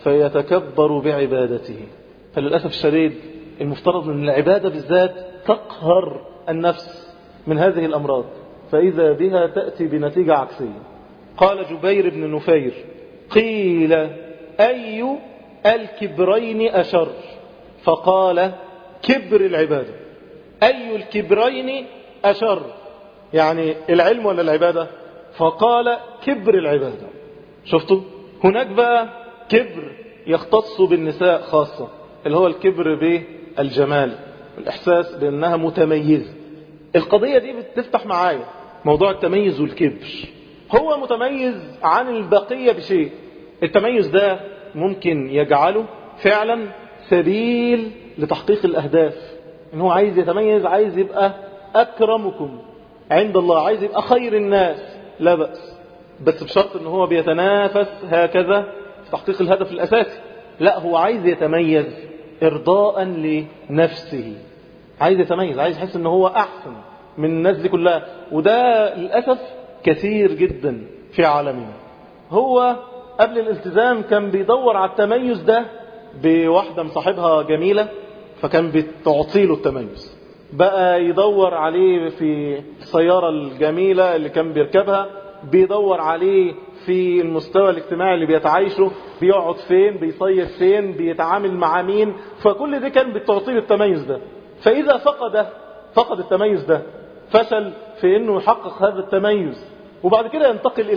فيتكبر بعبادته. فللأسف الشديد المفترض ان العبادة بالذات تقهر النفس من هذه الأمراض، فإذا بها تأتي بنتيجة عكسية. قال جبير بن نفير: قيل أي الكبرين أشر؟ فقال: كبر العبادة. أي الكبرين أشر؟ يعني العلم ولا العبادة؟ فقال: كبر العبادة. شفتوا؟ هناك بقى كبر يختص بالنساء خاصة، اللي هو الكبر بالجمال، الإحساس بأنها متميزة. القضية دي بتفتح معايا موضوع التميز والكبر. هو متميز عن البقية بشيء، التميز ده ممكن يجعله فعلا سبيل لتحقيق الأهداف، إن هو عايز يتميز، عايز يبقى أكرمكم عند الله، عايز يبقى خير الناس، لا بأس، بس بشرط إن هو بيتنافس هكذا في تحقيق الهدف الأساسي. لا، هو عايز يتميز إرضاء لنفسه، عايز يتميز، عايز يحس إن هو أحسن من الناس دي كلها. وده للأسف كثير جدا في عالمنا. هو قبل الالتزام كان بيدور على التميز ده بواحدة مصاحبها جميلة، فكان بتعطيله التميز. بقى يدور عليه في السيارة الجميلة اللي كان بيركبها، بيدور عليه في المستوى الاجتماعي اللي بيتعايشه، بيقعد فين، بيصيف فين، بيتعامل مع مين، فكل دي كان بتعطيه التميز ده. فإذا فقد التميز ده، فشل في انه يحقق هذا التميز، وبعد كده ينتقل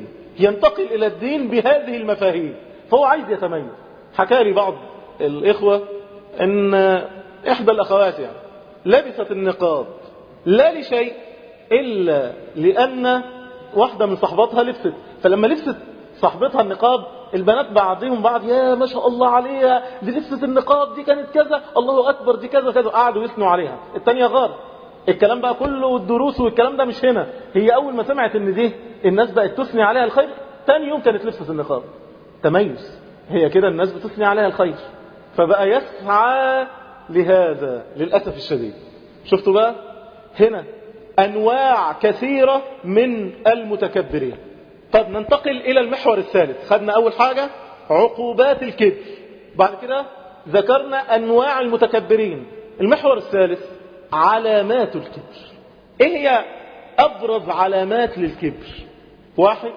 الى الدين بهذه المفاهيم، فهو عايز يتميز. حكى لي بعض الإخوة ان احدى الاخوات يعني لبست النقاب لا لشيء الا لان واحدة من صحباتها لبست، فلما لبست صاحبتها النقاب البنات بعضهم بعض: يا ما شاء الله عليها، دي لبست النقاب، دي كانت كذا، الله اكبر، دي كذا كذا، قعدوا يثنوا عليها. التانية غار. الكلام بقى كله والدروس والكلام ده مش هنا. هي اول ما سمعت ان دي الناس بقت تثني عليها الخير، تاني يوم كانت لبست النقاب. تميز، هي كده الناس بتثني عليها الخير، فبقى يسعى لهذا للأسف الشديد. شفتوا بقى هنا أنواع كثيرة من المتكبرين. طب ننتقل إلى المحور الثالث. خدنا أول حاجة عقوبات الكبر، بعد كده ذكرنا أنواع المتكبرين. المحور الثالث علامات الكبر. إيه هي أبرز علامات للكبر؟ 1: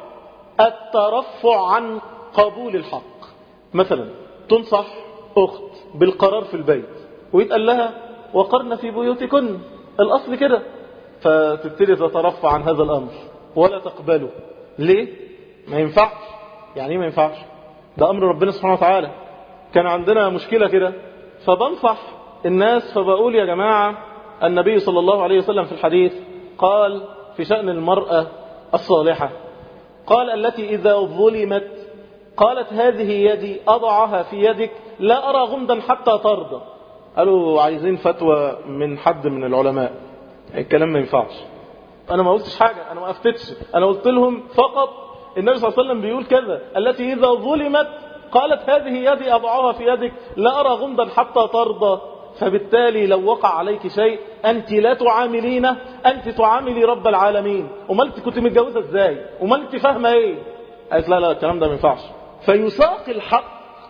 الترفع عن قبول الحق. مثلا تنصح أخت بالقرار في البيت ويتقال لها: وقرن في بيوتكن، الأصل كده، فتبتدي تترفع عن هذا الأمر ولا تقبله. ليه؟ ما ينفعش. يعني ما ينفعش؟ ده أمر ربنا سبحانه وتعالى. كان عندنا مشكلة كده، فبنصح الناس، فبقول: يا جماعة، النبي صلى الله عليه وسلم في الحديث قال في شأن المرأة الصالحة، قال: التي إذا ظلمت قالت هذه يدي أضعها في يدك لا أرى غمدا حتى ترضى. قالوا عايزين فتوى من حد من العلماء. الكلام ما ينفعش. أنا ما قلتش حاجة، أنا ما أفتتش، أنا قلت لهم فقط النبي صلى الله عليه وسلم بيقول كذا: التي إذا ظلمت قالت هذه يدي أضعها في يدك لا أرى غمدا حتى ترضى. فبالتالي لو وقع عليك شيء أنت لا تعاملينه، أنت تعاملي رب العالمين. وما أنت كنت متجوزة إزاي؟ وما أنت فاهمة إيه؟ قالت: لا الكلام ده ما ينفعش. فيساق الحق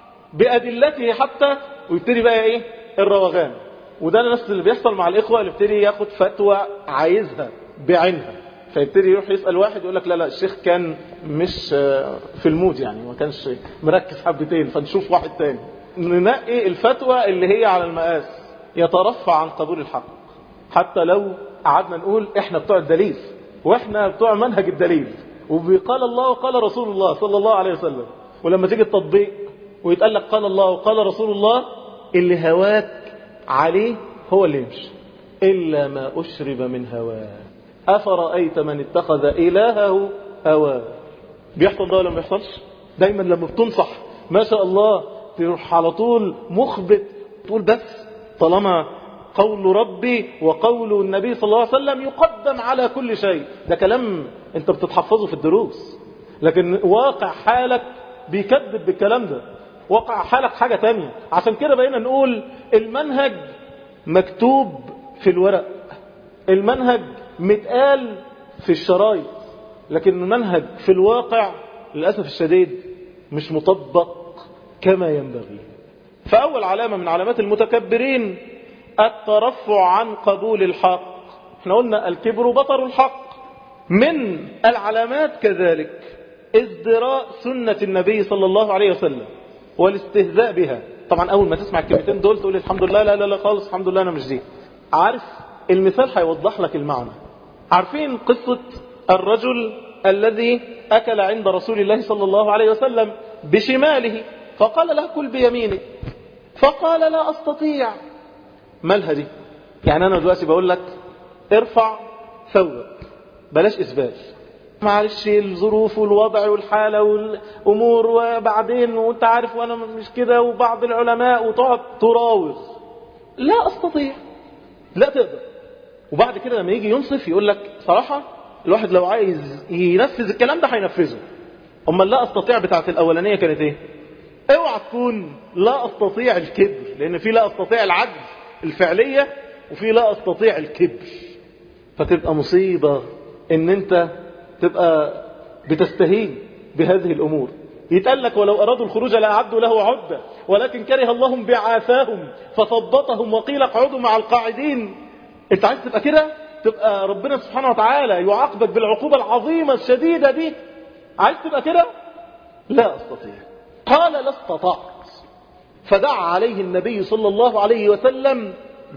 بأدلته حتى، ويبتدي بقى إيه؟ الروغان. وده نفس اللي بيحصل مع الإخوة اللي يبتدي ياخد فتوى عايزها بعينها، فيبتدي يروح يسأل واحد يقول لك: لا الشيخ كان مش في المود، يعني ما كانش مركز حبتين، فنشوف واحد تاني. ننقي الفتوى اللي هي على المقاس، يترفع عن قبول الحق. حتى لو قعدنا نقول احنا بتوع الدليل واحنا بتوع منهج الدليل، وقال الله وقال رسول الله صلى الله عليه وسلم، ولما تيجي التطبيق ويتقال لك قال الله وقال رسول الله، اللي هواك عليه هو اللي يمشي. إلا ما أشرب من هواه أفرأيت من اتخذ إلهه هواه. بيحصل ده ولا ما بيحصلش؟ دايما لما بتنصح ما شاء الله تروح على طول مخبت، تقول بس طالما قول ربي وقول النبي صلى الله عليه وسلم يقدم على كل شيء. ده كلام انت بتتحفظه في الدروس، لكن واقع حالك بيكذب بالكلام ده. واقع حالك حاجة تانية. عشان كده بقينا نقول المنهج مكتوب في الورق، المنهج متقال في الشرايط، لكن المنهج في الواقع للأسف الشديد مش مطبق كما ينبغي. فأول علامة من علامات المتكبرين الترفع عن قبول الحق. احنا قلنا الكبر بطر الحق. من العلامات كذلك ازدراء سنة النبي صلى الله عليه وسلم والاستهزاء بها. طبعا أول ما تسمع الكلمتين دول تقول الحمد لله، لا لا لا خالص، الحمد لله أنا مش دي. عارف المثال هيوضح لك المعنى. عارفين قصة الرجل الذي أكل عند رسول الله صلى الله عليه وسلم بشماله فقال له كل بيمينك، فقال لا أستطيع. مالها دي؟ يعني أنا دلوقتي بقول لك ارفع ثوبك، بلاش إسبال، معلش الظروف والوضع والحالة والأمور وبعدين وانت عارف وانا مش كده وبعض العلماء، وتقعد تراوغ لا أستطيع، لا تقدر. وبعد كده لما يجي ينصف يقول لك صراحة الواحد لو عايز ينفذ الكلام ده هينفذه. أما لا أستطيع بتاعت الأولانية كانت ايه؟ اوعى تكون لا أستطيع الكبر، لأن في لا أستطيع العجز الفعلية وفي لا أستطيع الكبر. فتبقى مصيبة ان انت تبقى بتستهين بهذه الأمور. يتقال لك ولو أرادوا الخروج لأعدوا له عدة ولكن كره الله بعاثاهم فثبطهم وقيل اقعدوا مع القاعدين. انت عايز تبقى كده؟ تبقى ربنا سبحانه وتعالى يعاقبك بالعقوبة العظيمة الشديدة دي؟ عايز تبقى كده؟ لا أستطيع. قال لا استطعت، فدعا عليه النبي صلى الله عليه وسلم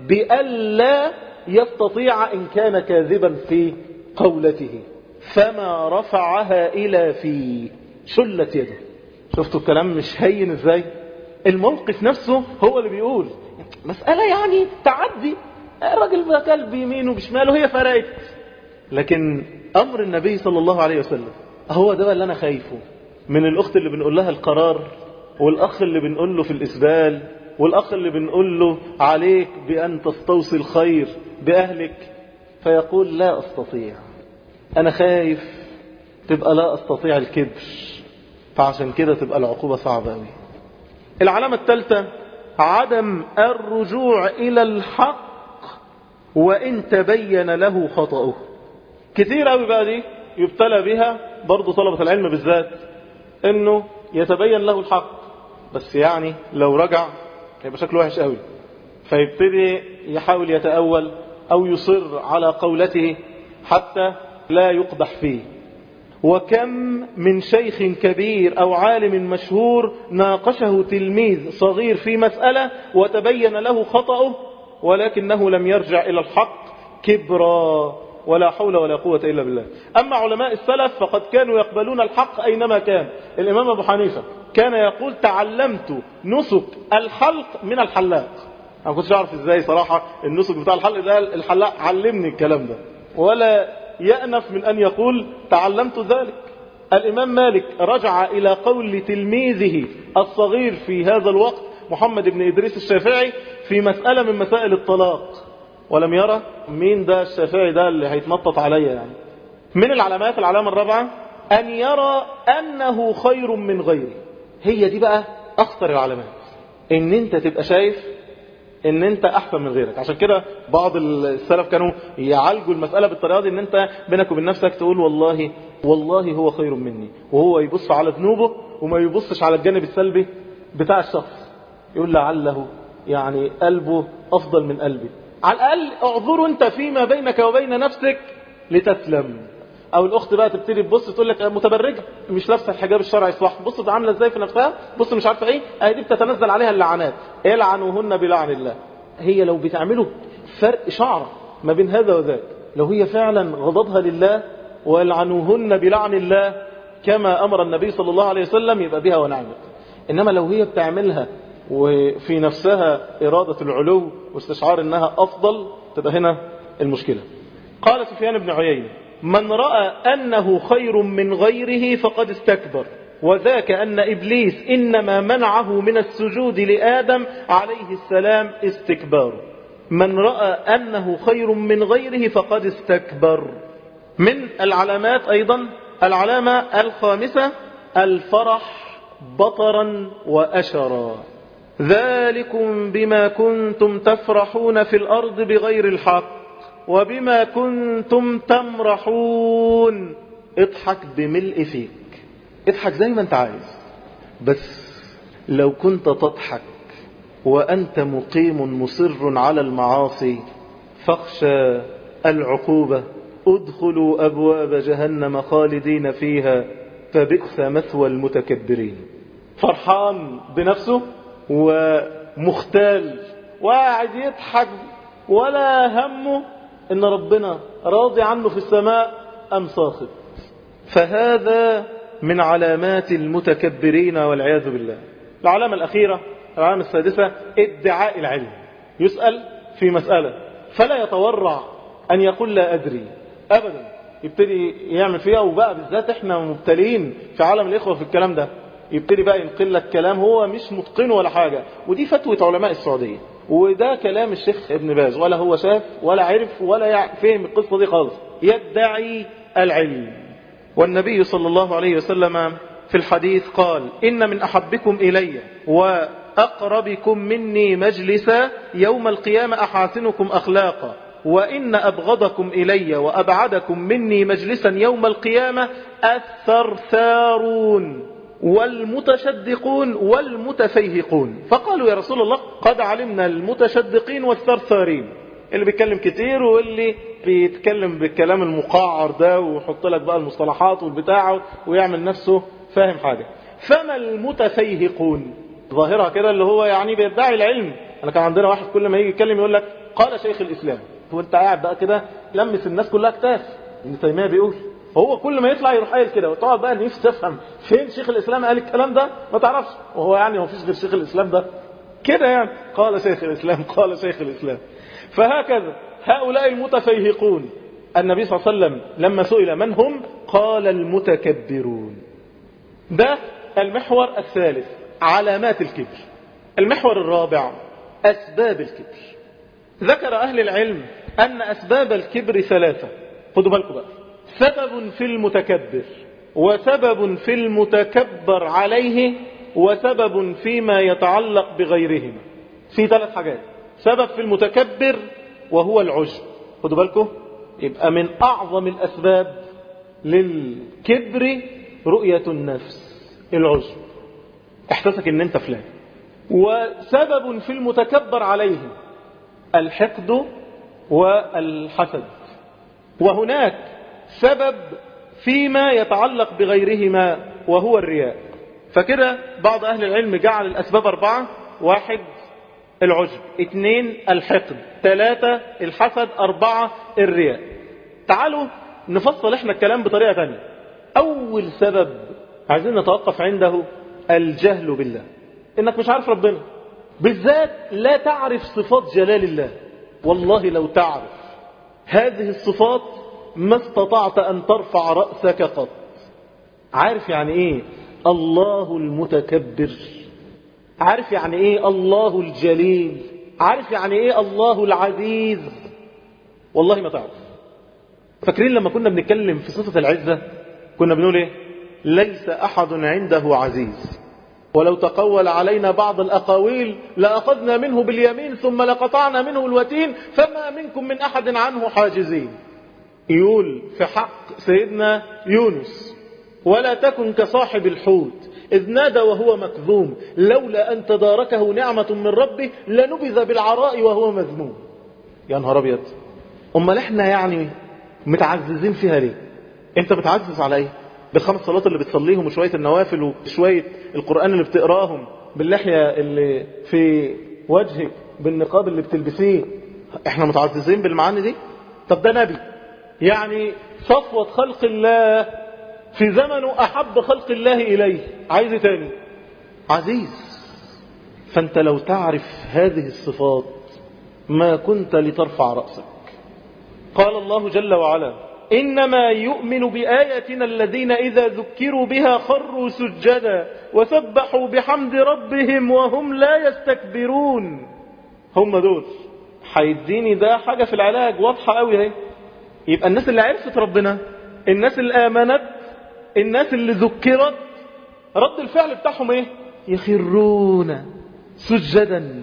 بألا يستطيع إن كان كاذبا في قولته، فما رفعها إلى فيه، شلت يده. شفتوا الكلام مش هين ازاي؟ الموقف نفسه هو اللي بيقول مسألة يعني تعدي، الراجل ده كلب بيمينه بشماله هي فرقت. لكن أمر النبي صلى الله عليه وسلم هو ده اللي أنا خايفه من الأخت اللي بنقول لها القرار، والأخ اللي بنقول له في الإسبال، والأخ اللي بنقول له عليك بأن تستوصي الخير بأهلك، فيقول لا أستطيع. أنا خايف تبقى لا أستطيع الكبر، فعشان كده تبقى العقوبة صعبة أوي. العلامة الثالثة عدم الرجوع إلى الحق وإن تبين له خطأه. كثير أوي بقى دي يبتلى بها برضو طلبة العلم بالذات، إنه يتبين له الحق بس يعني لو رجع يبقى شكله وحش أوي، فيبتدي يحاول يتأول أو يصر على قولته حتى لا يقدح فيه. وكم من شيخ كبير أو عالم مشهور ناقشه تلميذ صغير في مسألة وتبين له خطأه ولكنه لم يرجع إلى الحق كبرا، ولا حول ولا قوة إلا بالله. أما علماء السلف فقد كانوا يقبلون الحق أينما كان. الإمام أبو حنيفة كان يقول تعلمت نسك الحلق من الحلاق. أنا ما كنتش أعرف إزاي صراحة النسك بتاع الحلق ده، الحلاق علمني الكلام ده. ولا يأنف من أن يقول تعلمت ذلك. الإمام مالك رجع إلى قول تلميذه الصغير في هذا الوقت محمد بن إدريس الشافعي في مسألة من مسائل الطلاق، ولم يرى مين ده الشافعي ده اللي هيتنطط عليا يعني. من العلامات العلامة الرابعة أن يرى أنه خير من غيره. هي دي بقى أخطر العلامات، إن أنت تبقى شايف إن أنت أحسن من غيرك. عشان كده بعض السلف كانوا يعالجوا المسألة بالطريقة دي، إن أنت بينك وبين نفسك تقول والله هو خير مني، وهو يبص على ذنوبه وما يبصش على الجانب السلبي بتاع الشخص. يقول لعله يعني قلبه أفضل من قلبي. على الأقل اعذره أنت فيما بينك وبين نفسك لتسلم. أو الأخت بقى تبتدي تبص تقول لك متبرجة مش لابسه الحجاب الشرعي صح، بص ده عاملة ازاي في نفسها، بص مش عارفة ايه، اهي دي بتتنزل عليها اللعنات، العنوهن بلعن الله. هي لو بتعملوا فرق شعر ما بين هذا وذاك، لو هي فعلا غضبها لله والعنوهن بلعن الله كما أمر النبي صلى الله عليه وسلم يبقى بها ونعمت. إنما لو هي بتعملها وفي نفسها إرادة العلو واستشعار أنها أفضل، تبقى هنا المشكلة. قال سفيان بن عيينة من رأى أنه خير من غيره فقد استكبر، وذاك أن إبليس إنما منعه من السجود لآدم عليه السلام استكبار. من رأى أنه خير من غيره فقد استكبر. من العلامات أيضا العلامة الخامسة الفرح بطرا وأشرا. ذلكم بما كنتم تفرحون في الأرض بغير الحق وبما كنتم تمرحون. اضحك بملء فيك، اضحك زي ما انت عايز، بس لو كنت تضحك وأنت مقيم مصر على المعاصي فاخشى العقوبة، ادخلوا أبواب جهنم خالدين فيها فبئس مثوى المتكبرين. فرحان بنفسه ومختال وقاعد يضحك ولا همه ان ربنا راضي عنه في السماء أم ساخط. فهذا من علامات المتكبرين والعياذ بالله. العلامة الأخيرة، العلامة السادسة، ادعاء العلم. يسأل في مسألة فلا يتورع أن يقول لا أدري أبدا، يبتدي يعمل فيها. وبقى بالذات احنا مبتلين في عالم الإخوة في الكلام ده، يبتدي بقى ينقل لك كلام هو مش متقن ولا حاجة. ودي فتوى علماء السعودية، وده كلام الشيخ ابن باز، ولا هو شاف ولا عرف ولا فهم القصة دي خالص. يدعي العلم. والنبي صلى الله عليه وسلم في الحديث قال: إن من أحبكم إلي وأقربكم مني مجلسا يوم القيامة أحاسنكم أخلاقا، وإن أبغضكم إلي وأبعدكم مني مجلسا يوم القيامة الثرثارون والمتشدقون والمتفيهقون. فقالوا: يا رسول الله قد علمنا المتشدقين والثرثارين، اللي بيتكلم كتير واللي بيتكلم بالكلام المقعر ده ويحط لك بقى المصطلحات والبتاع ويعمل نفسه فاهم حاجة. فما المتفيهقون؟ ظاهرها كده اللي هو يعني بيدعي العلم. أنا كان عندنا واحد كل ما يجي يتكلم يقول لك قال شيخ الإسلام، وانت قاعد بقى كده لمس الناس كلها كتاف. ابن تيمية بيقول، هو كل ما يطلع يروح قايل كده، وتقعد بقى نفسي تفهم فين شيخ الإسلام قال الكلام ده، ما تعرفش. وهو يعني ما فيش غير شيخ الإسلام ده كده يعني، قال شيخ الإسلام قال شيخ الإسلام. فهكذا هؤلاء المتفيهقون. النبي صلى الله عليه وسلم لما سئل من هم قال: المتكبرون. ده المحور الثالث، علامات الكبر. المحور الرابع، أسباب الكبر. ذكر أهل العلم أن أسباب الكبر ثلاثة. خدوا بالكم بقى: سبب في المتكبر، وسبب في المتكبر عليه، وسبب فيما يتعلق بغيرهما. في ثلاث حاجات: سبب في المتكبر وهو العجب. خدوا بالكم، يبقى من أعظم الأسباب للكبر رؤية النفس، العجب، احساسك ان انت فلان. وسبب في المتكبر عليه الحقد والحسد. وهناك سبب فيما يتعلق بغيرهما وهو الرياء. فكده بعض أهل العلم جعل الأسباب 4: 1 العجب، 2 الحقد، 3 الحسد، 4 الرياء. تعالوا نفصل احنا الكلام بطريقة ثانية. أول سبب عايزين نتوقف عنده الجهل بالله، إنك مش عارف ربنا، بالذات لا تعرف صفات جلال الله. والله لو تعرف هذه الصفات ما استطعت أن ترفع رأسك قط. عارف يعني إيه الله المتكبر؟ عارف يعني إيه الله الجليل؟ عارف يعني إيه الله العزيز؟ والله ما تعرف. فاكرين لما كنا بنتكلم في صفة العزة كنا بنقول إيه؟ ليس أحد عنده عزيز، ولو تقول علينا بعض الأقاويل لأخذنا منه باليمين ثم لقطعنا منه الوتين فما منكم من أحد عنه حاجزين. يقول في حق سيدنا يونس: ولا تكن كصاحب الحوت إذ نادى وهو مكذوم لولا أن تداركه نعمة من ربه لنبذ بالعراء وهو مذموم. يا نهار أبيض، أمال احنا يعني متعززين فيها ليه؟ انت متعزز على ايه؟ بالخمس صلوات اللي بتصليهم وشوية النوافل وشوية القرآن اللي بتقراهم، باللحية اللي في وجهك، بالنقاب اللي بتلبسيه. احنا متعززين بالمعاني دي؟ طب ده نبي، يعني صفوة خلق الله في زمنه، أحب خلق الله إليه، عايز تاني؟ عزيز. فانت لو تعرف هذه الصفات ما كنت لترفع رأسك. قال الله جل وعلا: إنما يؤمن بآياتنا الذين إذا ذكروا بها خروا سجدا وسبحوا بحمد ربهم وهم لا يستكبرون. هم دول هيديني ده حاجة في العلاج واضحة قوي اهي. يبقى الناس اللي عرفت ربنا، الناس اللي آمنت، الناس اللي ذكرت، رد الفعل بتاعهم ايه؟ يخرون سجدا،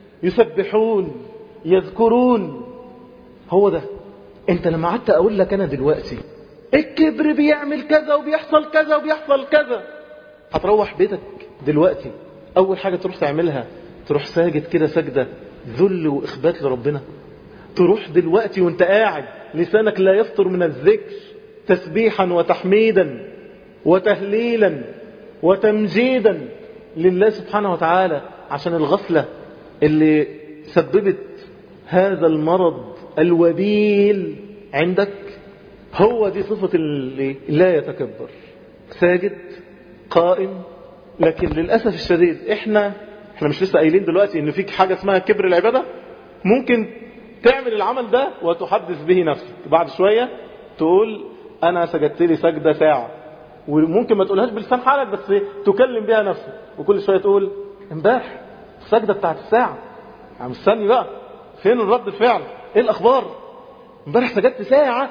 يسبحون، يذكرون. هو ده. انت لما قعدت اقول لك انا دلوقتي الكبر بيعمل كذا وبيحصل كذا وبيحصل كذا. هتروح بيتك دلوقتي اول حاجة تروح تعملها تروح ساجد كده سجدة ذل واخبات لربنا. تروح دلوقتي وانت قاعد لسانك لا يفطر من الذكر تسبيحا وتحميدا وتهليلا وتمجيدا لله سبحانه وتعالى عشان الغفلة اللي سببت هذا المرض الوبيل عندك. هو دي صفة اللي لا يتكبر، ساجد قائم. لكن للأسف الشديد احنا مش لسه قايلين دلوقتي ان فيك حاجة اسمها كبر العبادة؟ ممكن تعمل العمل ده وتحدث به نفسك، بعد شوية تقول انا سجدت لي سجدة ساعة، وممكن ما تقولهاش بلسان حالك بس تكلم بها نفسك، وكل شوية تقول امبارح السجدة بتاعت الساعة، مستني بقى فين الرد الفعل، ايه الاخبار، امبارح سجدت ساعة.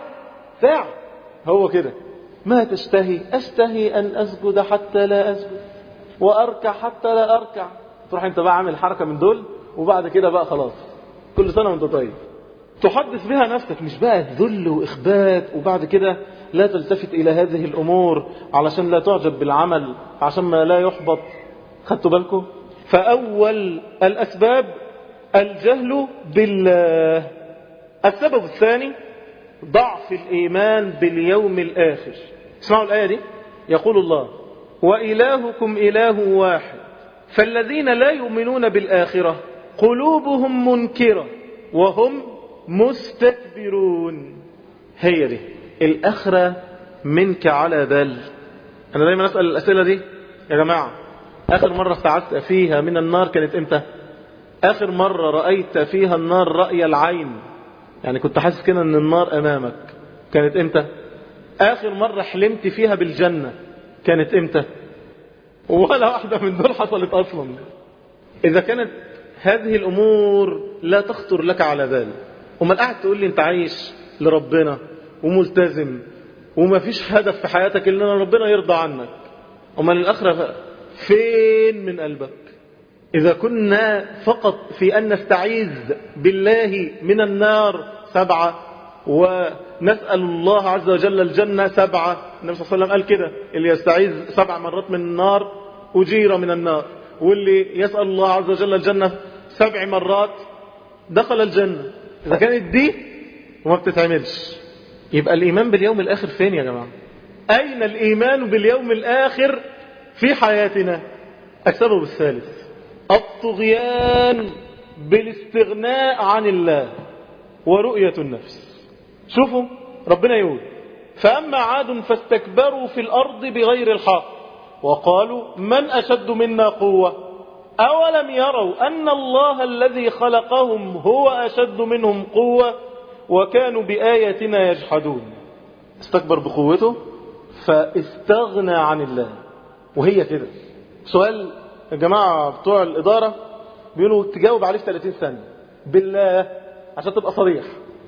هو كده ما تشتهي اشتهي ان اسجد حتى لا اسجد واركع حتى لا اركع. تروح انت بقى عامل حركة من دول، وبعد كده بقى خلاص كل سنة وانت طيب. تحدث بها نفسك، مش بقى ذل واخبات، وبعد كده لا تلتفت الى هذه الامور علشان لا تعجب بالعمل، عشان ما لا يحبط. خدتوا بالكم؟ فاول الاسباب الجهل بالله. السبب الثاني ضعف الإيمان باليوم الآخر. اسمعوا الآية دي، يقول الله وإلهكم إله واحد فالذين لا يؤمنون بالآخرة قلوبهم منكرة وهم مستكبرون. هي دي الآخرة منك على بال. أنا دايما أسأل الأسئلة دي يا جماعة، آخر مرة استعدت فيها من النار كانت إمتى؟ آخر مرة رأيت فيها النار رأي العين، يعني كنت حاسس كده ان النار امامك، كانت امتى؟ اخر مرة حلمت فيها بالجنة كانت امتى؟ ولا واحدة من دول حصلت اصلا. اذا كانت هذه الامور لا تخطر لك على بال، وما قاعد تقول لي انت عايش لربنا وملتزم وما فيش هدف في حياتك الا ان ربنا يرضى عنك، وما الاخرة فين من قلبك؟ إذا كنا فقط في أن نستعيذ بالله من النار 7 ونسأل الله عز وجل الجنة 7، النبي صلى الله عليه وسلم قال كده، اللي يستعيذ 7 مرات من النار أجير من النار، واللي يسأل الله عز وجل الجنة 7 مرات دخل الجنة. إذا كانت دي وما بتتعملش، يبقى الإيمان باليوم الآخر فين يا جماعة؟ أين الإيمان باليوم الآخر في حياتنا؟ السبب الثالث الطغيان بالاستغناء عن الله ورؤية النفس. شوفوا ربنا يقول فأما عاد فاستكبروا في الأرض بغير الحق وقالوا من أشد منا قوة أولم يروا أن الله الذي خلقهم هو أشد منهم قوة وكانوا بآياتنا يجحدون. استكبر بقوته فاستغنى عن الله. وهي كده سؤال يا جماعة بتوع الإدارة بيقولوا تجاوب عليه في 30 ثانية بالله عشان تبقى صريح.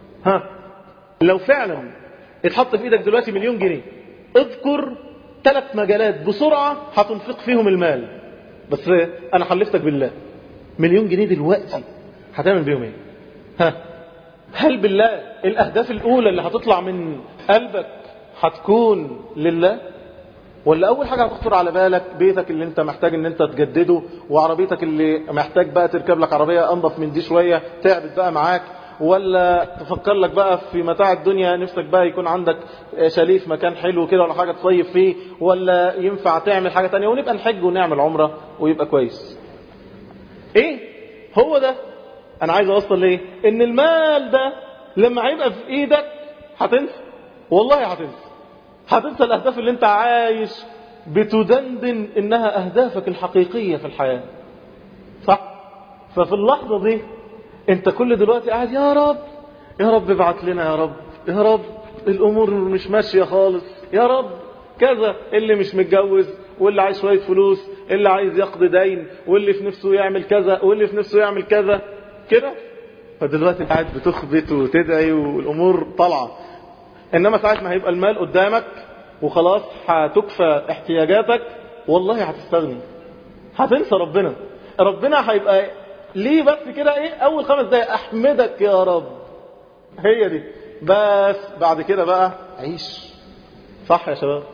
لو فعلا اتحط في ايدك دلوقتي 1,000,000 جنيه، اذكر 3 مجالات بسرعة هتنفق فيهم المال، بس انا حلفتك بالله 1,000,000 جنيه دلوقتي هتعمل بيهم ايه؟ هل بالله الاهداف الاولى اللي هتطلع من قلبك هتكون لله؟ ولا اول حاجة هتخطر على بالك بيتك اللي انت محتاج ان انت تجدده، وعربيتك اللي محتاج بقى تركب لك عربية انضف من دي شوية تعبت بقى معاك، ولا تفكر لك بقى في متاع الدنيا، نفسك بقى يكون عندك شاليه في مكان حلو كده ولا حاجة تصيف فيه، ولا ينفع تعمل حاجة تانية ونبقى نحج ونعمل عمرة ويبقى كويس؟ ايه هو ده؟ انا عايز اوصل ليه؟ ان المال ده لما هيبقى في ايدك هتنسى، والله هتنسى الاهداف اللي انت عايش بتدندن انها اهدافك الحقيقية في الحياة، صح؟ ففي اللحظة دي انت كل دلوقتي قاعد يا رب يا رب ابعت لنا، يا رب يا رب الامور مش ماشية خالص، يا رب كذا، اللي مش متجوز، واللي عايز شوية فلوس، اللي عايز يقضي دين، واللي في نفسه يعمل كذا، واللي في نفسه يعمل كذا كده. فدلوقتي قاعد بتخبط وتدعي والامور طالعة. انما ساعة ما هيبقى المال قدامك وخلاص هتكفى احتياجاتك، والله هتستغني، هتنسى ربنا هيبقى ليه بس كده ايه اول 5 دقايق احمدك يا رب، هي دي بس. بعد كده بقى عيش صح يا شباب؟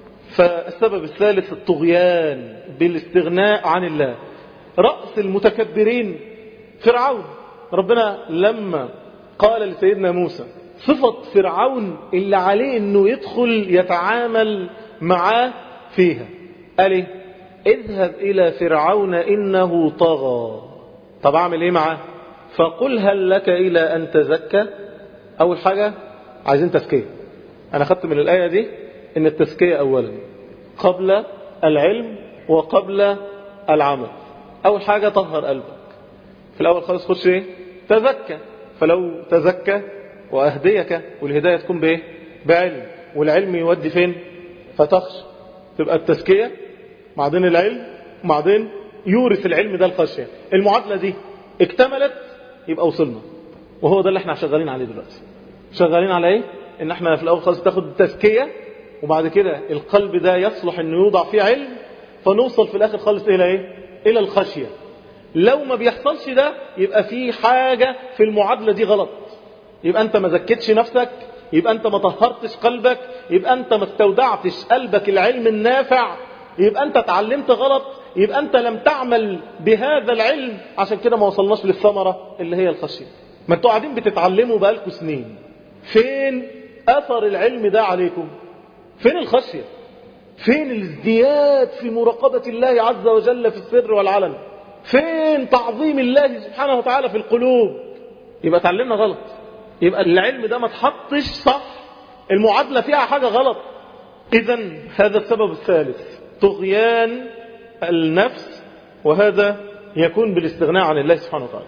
فالسبب الثالث الطغيان بالاستغناء عن الله. رأس المتكبرين فرعون. ربنا لما قال لسيدنا موسى صفة فرعون اللي عليه انه يدخل يتعامل معاه فيها، قال ايه؟ اذهب الى فرعون انه طغى. طب اعمل ايه معاه؟ فقل هل لك الى ان تزكى. اول حاجة عايزين تزكية. انا خدت من الاية دي ان التزكية اولا قبل العلم وقبل العمل. اول حاجة طهر قلبك في الاول خالص، خش ايه؟ تزكى. فلو تزكى واهديك، والهداية تكون بايه؟ بعلم. والعلم يودي فين؟ فتخشى. تبقى التزكية بعدين العلم وبعدين يورث العلم ده الخشية. المعادلة دي اكتملت يبقى وصلنا. وهو ده اللي احنا شغالين عليه دلوقتي. شغالين على ايه؟ ان احنا في الاول خالص تاخد التزكية، وبعد كده القلب ده يصلح انه يوضع فيه علم، فنوصل في الاخر خالص الى ايه؟ الى الخشية. لو ما بيحصلش ده يبقى في حاجة في المعادلة دي غلط. يبقى انت ما زكتش نفسك، يبقى انت ما طهرتش قلبك، يبقى انت ما استودعتش قلبك العلم النافع، يبقى انت اتعلمت غلط، يبقى انت لم تعمل بهذا العلم. عشان كده ما وصلناش للثمرة اللي هي الخشية. ما انتوا قاعدين بتتعلموا بقالكم سنين، فين اثر العلم ده عليكم؟ فين الخشية؟ فين الازدياد في مراقبة الله عز وجل في السر والعلن؟ فين تعظيم الله سبحانه وتعالى في القلوب؟ يبقى تعلمنا غلط، يبقى العلم ده ما تحطش صح، المعادلة فيها حاجة غلط. إذن هذا السبب الثالث طغيان النفس، وهذا يكون بالاستغناء عن الله سبحانه وتعالى.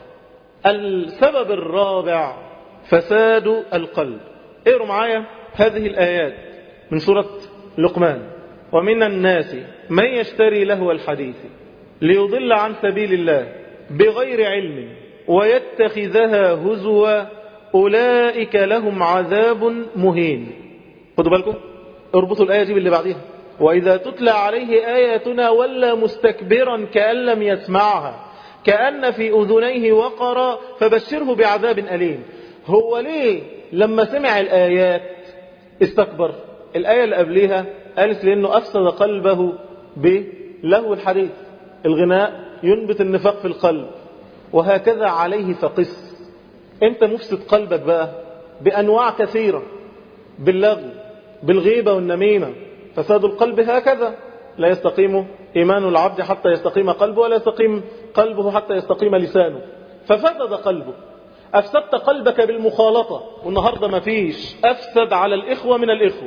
السبب الرابع فساد القلب. اقروا معايا هذه الآيات من سورة لقمان. ومن الناس من يشتري لهو الحديث ليضل عن سبيل الله بغير علم ويتخذها هزوا أولئك لهم عذاب مهين. خدوا بالكم، اربطوا الآية دي باللي بعدها. وإذا تتلى عليه آياتنا ولى مستكبرا كأن لم يسمعها كأن في أذنيه وقرا فبشره بعذاب أليم. هو ليه لما سمع الآيات استكبر؟ الآية اللي قبلها قالت لأنه أفسد قلبه بلهو الحديث. الغناء ينبت النفاق في القلب، وهكذا عليه فقس. انت مفسد قلبك بقى بأنواع كثيرة، باللغو، بالغيبة والنميمة. فساد القلب هكذا، لا يستقيم إيمان العبد حتى يستقيم قلبه، ولا يستقيم قلبه حتى يستقيم لسانه. ففسد قلبه. أفسدت قلبك بالمخالطة، والنهاردة ما فيش أفسد على الإخوة من الإخوة.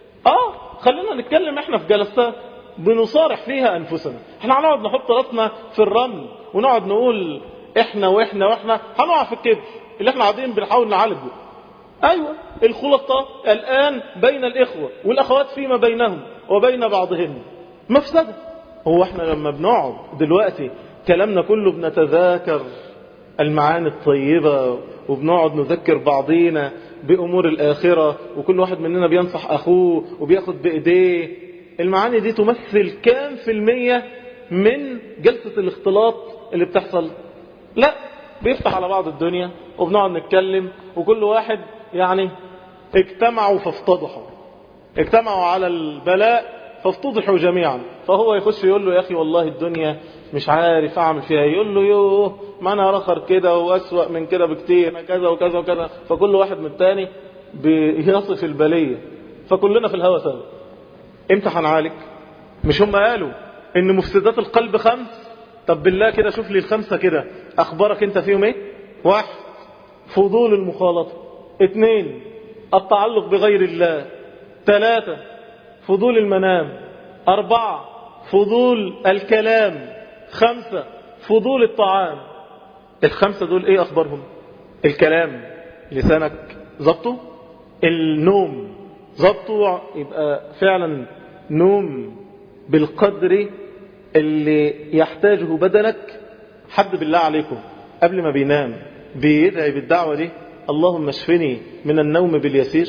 خلينا نتكلم احنا في جلسات بنصارح فيها أنفسنا. احنا هنقعد نحط راسنا في الرمل ونقعد نقول احنا واحنا واحنا، هنقع في الكبر اللي احنا قاعدين بنحاول نعالجه. ايوه، الخلطة الآن بين الإخوة والأخوات فيما بينهم وبين بعضهم مفسدة. هو احنا لما بنقعد دلوقتي كلامنا كله بنتذاكر المعاني الطيبة، وبنقعد نذكر بعضينا بأمور الآخرة، وكل واحد مننا بينصح أخوه وبياخد بإيديه. المعاني دي تمثل كام في المية من جلسة الاختلاط اللي بتحصل؟ لا، بيفتح على بعض الدنيا وبنقعد نتكلم، وكل واحد يعني اجتمعوا فافتضحوا، اجتمعوا على البلاء فافتضحوا جميعا. فهو يخش يقول له يا أخي والله الدنيا مش عارف أعمل فيها، يقول له يوه ما أنا رخر كده وأسوأ من كده بكتير، كذا وكذا وكذا. فكل واحد من التاني بيصف البلية، فكلنا في الهوى سوا. امتى هنعالج؟ مش هم قالوا ان مفسدات القلب 5؟ طب بالله كده شوف لي ال5 كده، اخبارك انت فيهم ايه؟ 1 فضول المخالطة، 2 التعلق بغير الله، 3 فضول المنام، 4 فضول الكلام، 5 فضول الطعام. ال5 دول ايه اخبارهم؟ الكلام لسانك ضبطه، النوم ضبطه، يبقى فعلا نوم بالقدر اللي يحتاجه بدنك. حد بالله عليكم قبل ما بينام بيدعي بالدعوة دي اللهم اشفني من النوم باليسير؟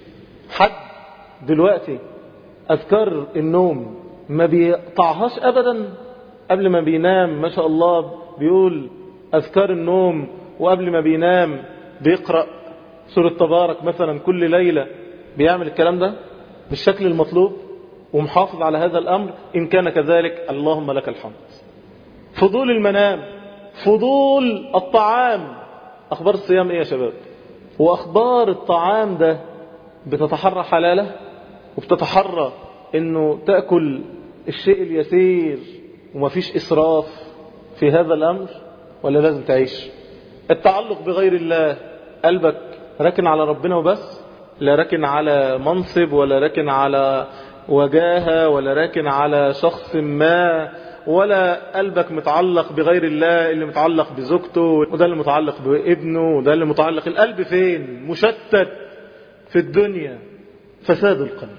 حد دلوقتي أذكار النوم ما بيقطعهاش أبدا؟ قبل ما بينام ما شاء الله بيقول أذكار النوم، وقبل ما بينام بيقرأ سورة تبارك مثلا كل ليلة، بيعمل الكلام ده؟ بالشكل المطلوب ومحافظ على هذا الأمر؟ إن كان كذلك اللهم لك الحمد. فضول المنام، فضول الطعام، أخبار الصيام إيه يا شباب؟ وأخبار الطعام ده بتتحرى حلاله وبتتحرى إنه تأكل الشيء اليسير ومفيش إسراف في هذا الأمر، ولا لازم تعيش؟ التعلق بغير الله، قلبك راكن على ربنا وبس، لا راكن على منصب ولا راكن على وجاهة ولا راكن على شخص ما، ولا قلبك متعلق بغير الله، اللي متعلق بزوجته وده اللي متعلق بابنه وده اللي متعلق. القلب فين؟ مشتت في الدنيا. فساد القلب.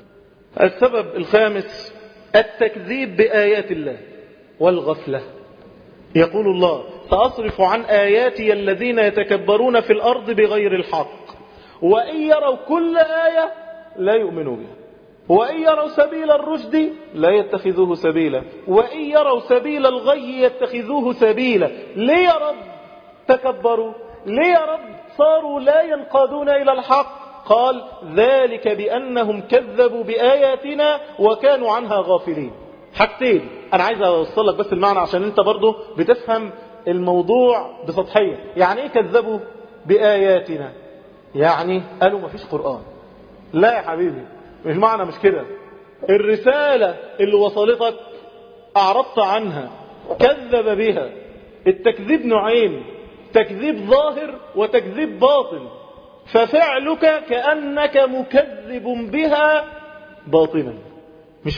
السبب الخامس التكذيب بآيات الله والغفلة. يقول الله سأصرف عن آياتي الذين يتكبرون في الأرض بغير الحق وإن يروا كل آية لا يؤمنوا بها وإن يروا سبيل الرشد لا يتخذوه سبيلا وإن يروا سبيل الغي يتخذوه سبيلا. ليه يا رب تكبروا؟ ليه يا رب صاروا لا ينقادون إلى الحق؟ قال ذلك بأنهم كذبوا بآياتنا وكانوا عنها غافلين. حاجتين أنا عايز أوصل لك بس المعنى عشان أنت برضو بتفهم الموضوع بسطحية. يعني إيه كذبوا بآياتنا؟ يعني قالوا ما فيش قرآن. لا يا حبيبي، مش معنى مش كده. الرسالة اللي وصلتك أعرضت عنها، كذب بها. التكذيب نوعين، تكذيب ظاهر وتكذيب باطن. ففعلك كأنك مكذب بها باطنا، مش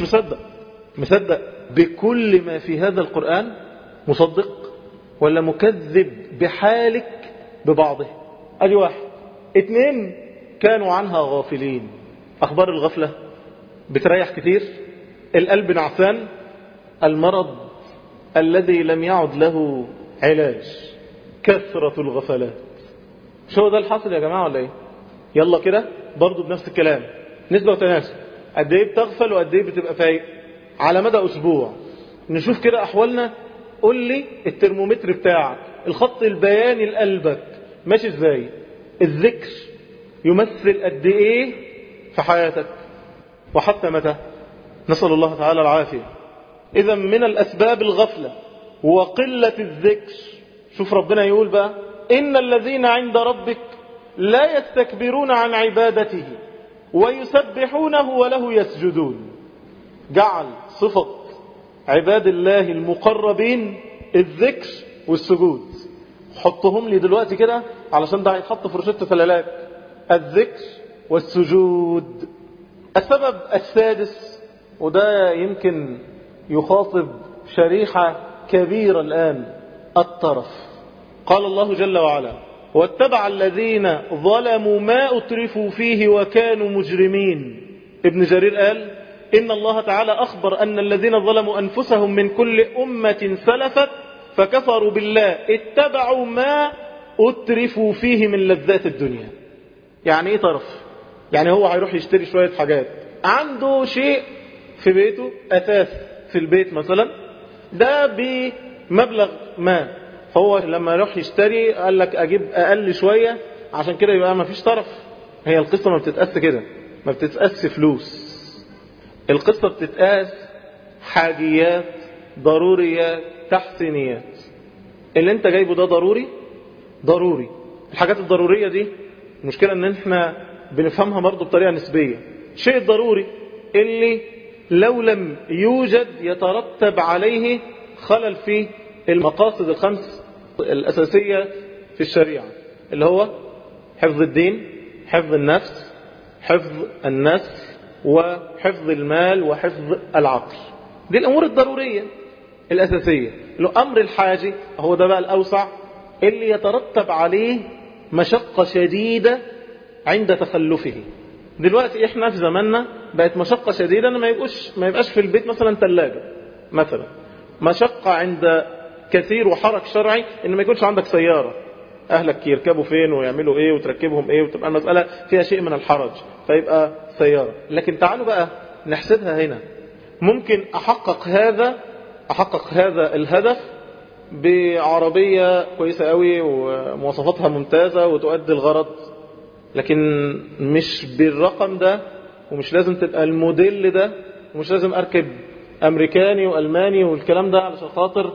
مصدق بكل ما في هذا القرآن، مصدق ولا مكذب بحالك ببعضه؟ ادي واحد. اتنين كانوا عنها غافلين. اخبار الغفلة بتريح كتير، القلب نعسان، المرض الذي لم يعد له علاج، كثرة الغفلات. شو ده الحاصل يا جماعة ولا ايه؟ يلا كده برضو بنفس الكلام، نسبة وتناسب. قد ايه بتغفل وقد ايه بتبقى فايق على مدى اسبوع؟ نشوف كده احوالنا. قول لي الترمومتر بتاعك، الخط البياني لقلبك ماشي ازاي؟ الذكر يمثل قد ايه في حياتك؟ وحتى متى؟ نسأل الله تعالى العافية. اذا من الاسباب الغفلة وقلة الذكر. شوف ربنا يقول بقى إن الذين عند ربك لا يستكبرون عن عبادته ويسبحونه وله يسجدون. جعل صفة عباد الله المقربين الذكر والسجود. حطهم لي دلوقتي كده علشان ده هيتحط في روشتة فلالات، الذكر والسجود. السبب السادس، وده يمكن يخاطب شريحة كبيرة الآن، الطرف. قال الله جل وعلا واتبع الذين ظلموا ما أترفوا فيه وكانوا مجرمين. ابن جرير قال إن الله تعالى أخبر أن الذين ظلموا أنفسهم من كل أمة سلفت فكفروا بالله اتبعوا ما أترفوا فيه من لذات الدنيا. يعني إيه طرف؟ يعني هو هيروح يشتري شوية حاجات، عنده شيء في بيته، أثاث في البيت مثلا، ده بمبلغ ما، فهو لما يروح يشتري قال لك أجيب أقل شوية عشان كده يبقى ما فيش طرف. هي القصة ما بتتقاس كده، ما بتتقاس فلوس. القصة بتتقاس حاجيات، ضروريات، تحسينيات. اللي انت جايبه ده ضروري. الحاجات الضرورية دي المشكلة ان احنا بنفهمها برضو بطريقة نسبية. شيء ضروري اللي لو لم يوجد يترتب عليه خلل في المقاصد الخمس الأساسية في الشريعة، اللي هو حفظ الدين، حفظ النفس، حفظ النسل، وحفظ المال، وحفظ العقل. دي الأمور الضرورية الأساسية. الأمر الحاجي هو ده بقى الأوسع، اللي يترتب عليه مشقة شديدة عند تخلفه. دلوقتي احنا في زماننا بقت مشقة شديدة ان ما يبقاش في البيت مثلا ثلاجة مثلا. مشقة عند كثير وحرج شرعي ان ما يكونش عندك سيارة، اهلك يركبوا فين ويعملوا ايه وتركبهم ايه، وتبقى المسألة فيها شيء من الحرج فيبقى سيارة. لكن تعالوا بقى نحسبها هنا. ممكن احقق هذا الهدف بعربية كويسة قوي ومواصفاتها ممتازة وتؤدي الغرض، لكن مش بالرقم ده ومش لازم تبقى الموديل ده، ومش لازم أركب أمريكاني وألماني والكلام ده علشان خاطر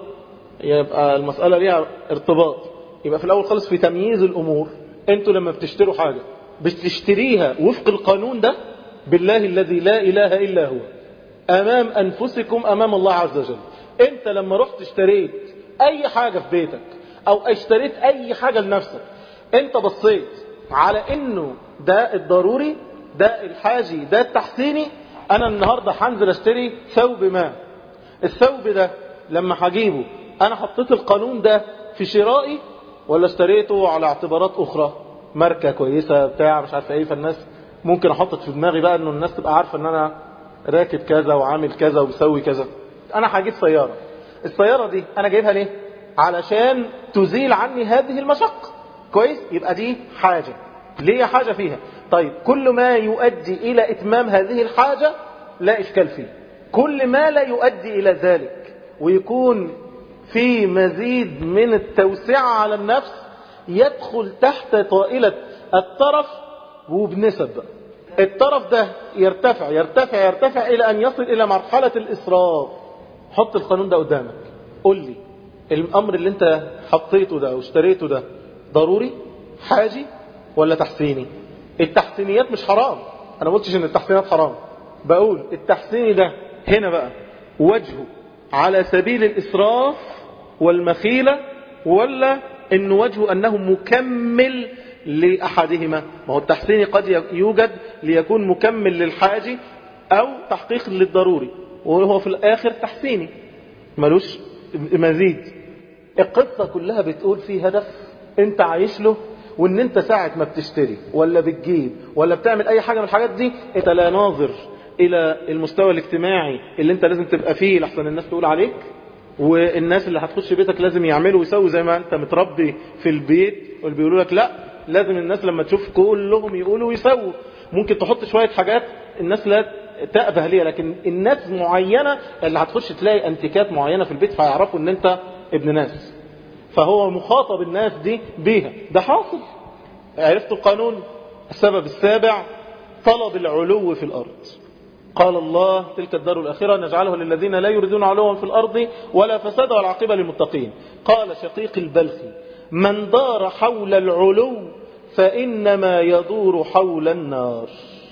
يبقى المسألة ليها ارتباط. يبقى في الأول خالص في تمييز الأمور. أنتوا لما بتشتروا حاجة بتشتريها وفق القانون ده بالله الذي لا إله إلا هو أمام أنفسكم أمام الله عز وجل. أنت لما رحت اشتريت أي حاجة في بيتك أو اشتريت أي حاجة لنفسك، أنت بصيت على إنه ده الضروري، ده الحاجي، ده التحسيني. أنا النهاردة هنزل اشتري ثوب ما، الثوب ده لما هجيبه أنا حطيت القانون ده في شرائي ولا اشتريته على اعتبارات أخرى، ماركة كويسة بتاع مش عارف ايه، فالناس ممكن احطت في دماغي بقى انه الناس تبقى عارفة ان انا راكب كذا وعامل كذا وبسوي كذا. انا هجيب سيارة، السيارة دي انا جايبها ليه؟ علشان تزيل عني هذه المشقة. كويس، يبقى دي حاجة ليه حاجة فيها. طيب كل ما يؤدي الى اتمام هذه الحاجة لا اشكال فيه، كل ما لا يؤدي الى ذلك ويكون في مزيد من التوسعة على النفس يدخل تحت طائلة الترف. وبنسب بقى الترف ده يرتفع يرتفع يرتفع إلى أن يصل إلى مرحلة الإسراف. حط القانون ده قدامك، قل لي الأمر اللي انت حطيته ده واشتريته ده ضروري حاجي ولا تحسيني؟ التحسينيات مش حرام، أنا ما قلتش إن التحسينات حرام، بقول التحسيني ده هنا بقى وجهه على سبيل الإسراف والمخيلة، ولا إن وجهه أنه مكمل لأحدهما. ما هو التحسيني قد يوجد ليكون مكمل للحاجي أو تحقيق للضروري، وهو في الآخر تحسيني ملوش مزيد. القصة كلها بتقول فيه هدف انت عايش له، وان انت ساعة ما بتشتري ولا بتجيب ولا بتعمل اي حاجة من الحاجات دي انت لا ناظر الى المستوى الاجتماعي اللي انت لازم تبقى فيه لحسن الناس تقول عليك، والناس اللي هتخش بيتك لازم يعملوا ويسووا زي ما انت متربي في البيت، واللي بيقولوا لك لا لازم الناس لما تشوف كلهم يقولوا ويسووا. ممكن تحط شوية حاجات الناس لا تأبه ليها، لكن الناس معينة اللي هتخش تلاقي انتكات معينة في البيت فيعرفوا ان انت ابن ناس، فهو مخاطب الناس دي بيها. ده حاصل. عرفتوا القانون؟ السبب السابع طلب العلو في الأرض. قال الله تلك الدار الآخرة نجعلها للذين لا يريدون علوا في الأرض ولا فساد والعاقبة للمتقين. قال شقيق البلخي من دار حول العلو فإنما يدور حول النار.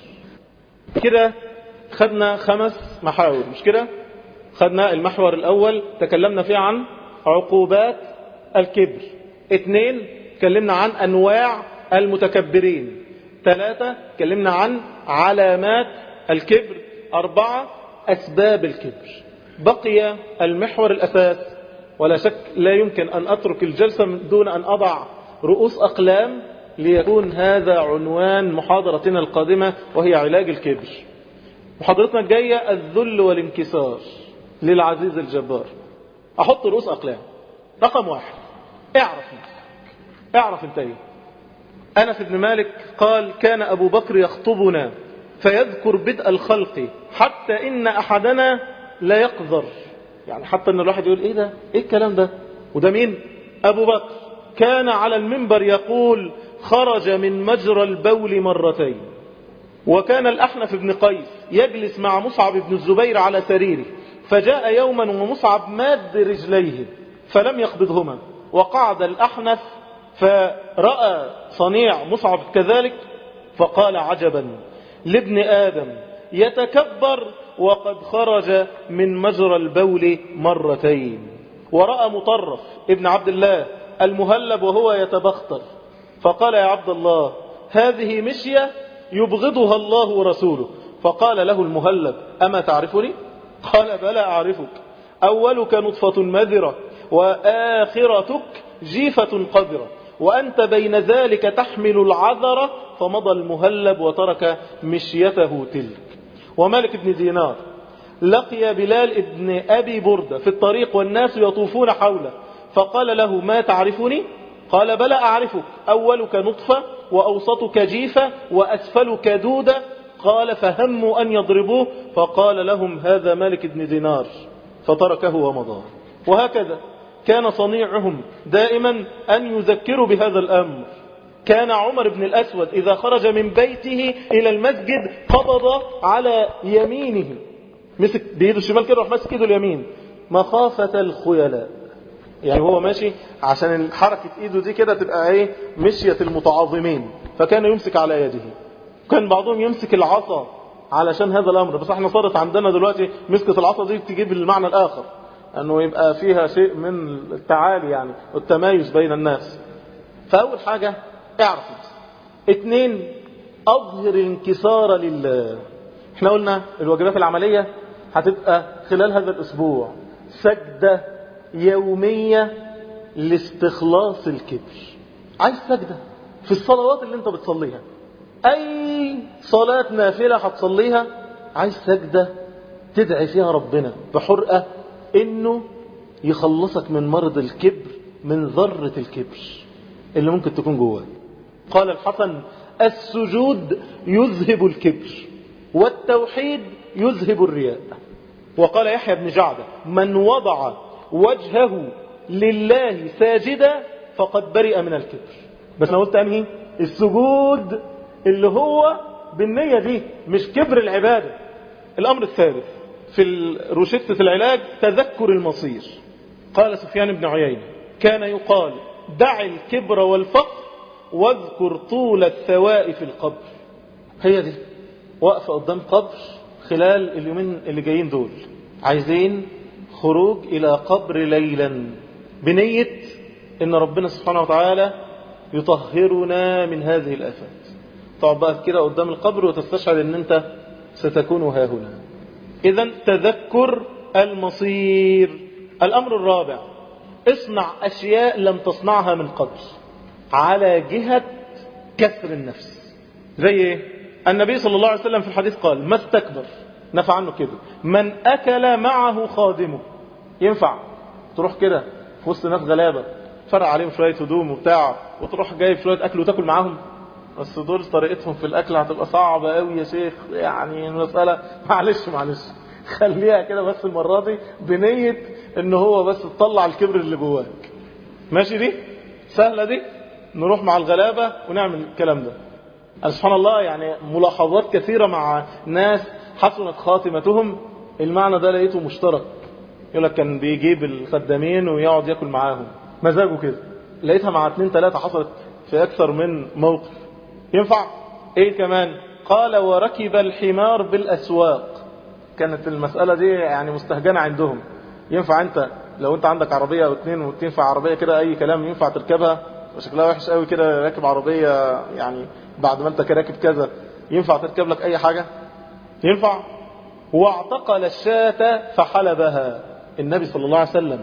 كده خدنا 5 محاور، مش كده؟ خدنا المحور الأول تكلمنا فيه عن عقوبات الكبر، 2 تكلمنا عن أنواع المتكبرين، 3 تكلمنا عن علامات الكبر، 4 أسباب الكبر. بقي المحور الأساس، ولا شك لا يمكن أن أترك الجلسة دون أن أضع رؤوس أقلام ليكون هذا عنوان محاضرتنا القادمة، وهي علاج الكبر. محاضرتنا الجاية الذل والانكسار للعزيز الجبار. أحط رؤوس أقلام. رقم 1 اعرف نفسك، اعرف انت ايه. أنس بن مالك قال كان أبو بكر يخطبنا فيذكر بدء الخلق حتى إن أحدنا لا يقذر، يعني حتى إن الواحد يقول إيه ده، إيه الكلام ده، وده مين؟ أبو بكر. كان على المنبر يقول خرج من مجرى البول 2 مرة. وكان الأحنف بن قيس يجلس مع مصعب بن الزبير على سريره، فجاء يوما ومصعب ماد رجليه فلم يقبضهما، وقعد الأحنف فرأى صنيع مصعب كذلك فقال عجبا لابن آدم يتكبر وقد خرج من مجرى البول 2 مرة. ورأى مطرف ابن عبد الله المهلب وهو يتبختر فقال يا عبد الله هذه مشية يبغضها الله ورسوله. فقال له المهلب أما تعرفني؟ قال بلى أعرفك، أولك نطفة مذرة وآخرتك جيفة قذرة وأنت بين ذلك تحمل العذرة. فمضى المهلب وترك مشيته تلك. ومالك بن دينار لقي بلال ابن أبي بردة في الطريق والناس يطوفون حوله فقال له ما تعرفني؟ قال بلى أعرفك، أولك نطفة وأوسطك جيفة وأسفلك دودة. قال فهموا أن يضربوه فقال لهم هذا مالك بن دينار فتركه ومضى. وهكذا كان صنيعهم دائما أن يذكروا بهذا الأمر. كان عمر بن الأسود إذا خرج من بيته إلى المسجد قبض على يمينه، مسك بيده الشمال كده وراح ماسك ايده اليمين مخافة الخيلاء، يعني هو ماشي عشان حركة ايده دي كده تبقى ايه مشية المتعاظمين، فكان يمسك على يده. كان بعضهم يمسك العصا علشان هذا الامر، بس احنا صارت عندنا دلوقتي مسكة العصا دي تجيب المعنى الاخر، انه يبقى فيها شيء من التعالي يعني والتمايز بين الناس. فاول حاجة اعرف. 2 اظهر الانكسار لله. احنا قلنا الواجبات العملية هتبقى خلال هذا الاسبوع سجدة يومية لاستخلاص الكبر. عايز سجدة في الصلوات اللي انت بتصليها، اي صلاة نافلة هتصليها عايز سجدة تدعي فيها ربنا بحرقة انه يخلصك من مرض الكبر، من ذرة الكبر اللي ممكن تكون جواه. قال الحسن: السجود يذهب الكبر والتوحيد يذهب الرياء. وقال يحيى بن جعدة: من وضع وجهه لله ساجدا فقد برئ من الكبر. بس انا قلت انهي السجود اللي هو بالنية دي، مش كبر العبادة. الامر الثالث في روشتة العلاج تذكر المصير. قال سفيان بن عيينة: كان يقال دع الكبر والفقر واذكر طول الثواء في القبر. هي دي وقفة قدام قبر خلال اليومين اللي جايين دول، عايزين خروج إلى قبر ليلا بنية إن ربنا سبحانه وتعالى يطهرنا من هذه الآفات. تقعد بقى كده قدام القبر وتستشعر إن أنت ستكون هاهنا. إذن تذكر المصير. الأمر الرابع: اصنع أشياء لم تصنعها من قبل على جهة كسر النفس. زي ايه؟ النبي صلى الله عليه وسلم في الحديث قال: ما استكبر، نفع عنه كده، من أكل معه خادمه. ينفع تروح كده في وسط ناس غلابة فرق عليهم شوية هدوم وبتاع وتروح جايب شوية أكل وتاكل معاهم؟ بس دول طريقتهم في الأكل هتبقى صعبة قوي يا شيخ، يعني المسألة معلش خليها كده بس المرة دي بنية ان هو بس تطلع الكبر اللي جواك. ماشي؟ دي سهلة، دي نروح مع الغلابة ونعمل الكلام ده. سبحان الله، يعني ملاحظات كثيرة مع ناس حسنت خاتمتهم المعنى ده لقيته مشترك. يقول لك كان بيجيب الخدامين ويقعد ياكل معاهم مزاجه كده. لقيتها مع 2 3 حصلت في أكثر من موقف. ينفع؟ ايه كمان؟ قال: وركب الحمار بالأسواق. كانت المسألة دي يعني مستهجنة عندهم. ينفع انت لو انت عندك عربية او 2 وتنفع عربية كده اي كلام ينفع تركبها وشكلها وحش قوي كده راكب عربية، يعني بعد ما انت راكب كذا ينفع تركب لك اي حاجة؟ ينفع؟ واعتقل الشاة فحلبها. النبي صلى الله عليه وسلم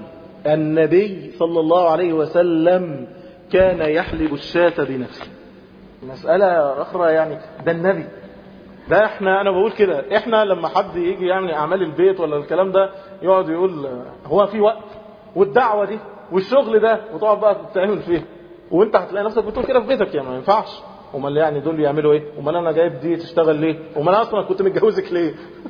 كان يحلب الشاة بنفسه. مسألة أخرى يعني، ده النبي ده. انا بقول كده، احنا لما حد يجي يعمل اعمال البيت ولا الكلام ده يقعد يقول هو في وقت، والدعوة دي والشغل ده، وتقعد بقى تتعامل فيه، وانت هتلاقي نفسك بتقول كده في بيتك. يعني ما ينفعش. امال يعني دول يعملوا ايه؟ امال انا جايب دي تشتغل ليه؟ امال انا اصلا كنت متجوزك ليه؟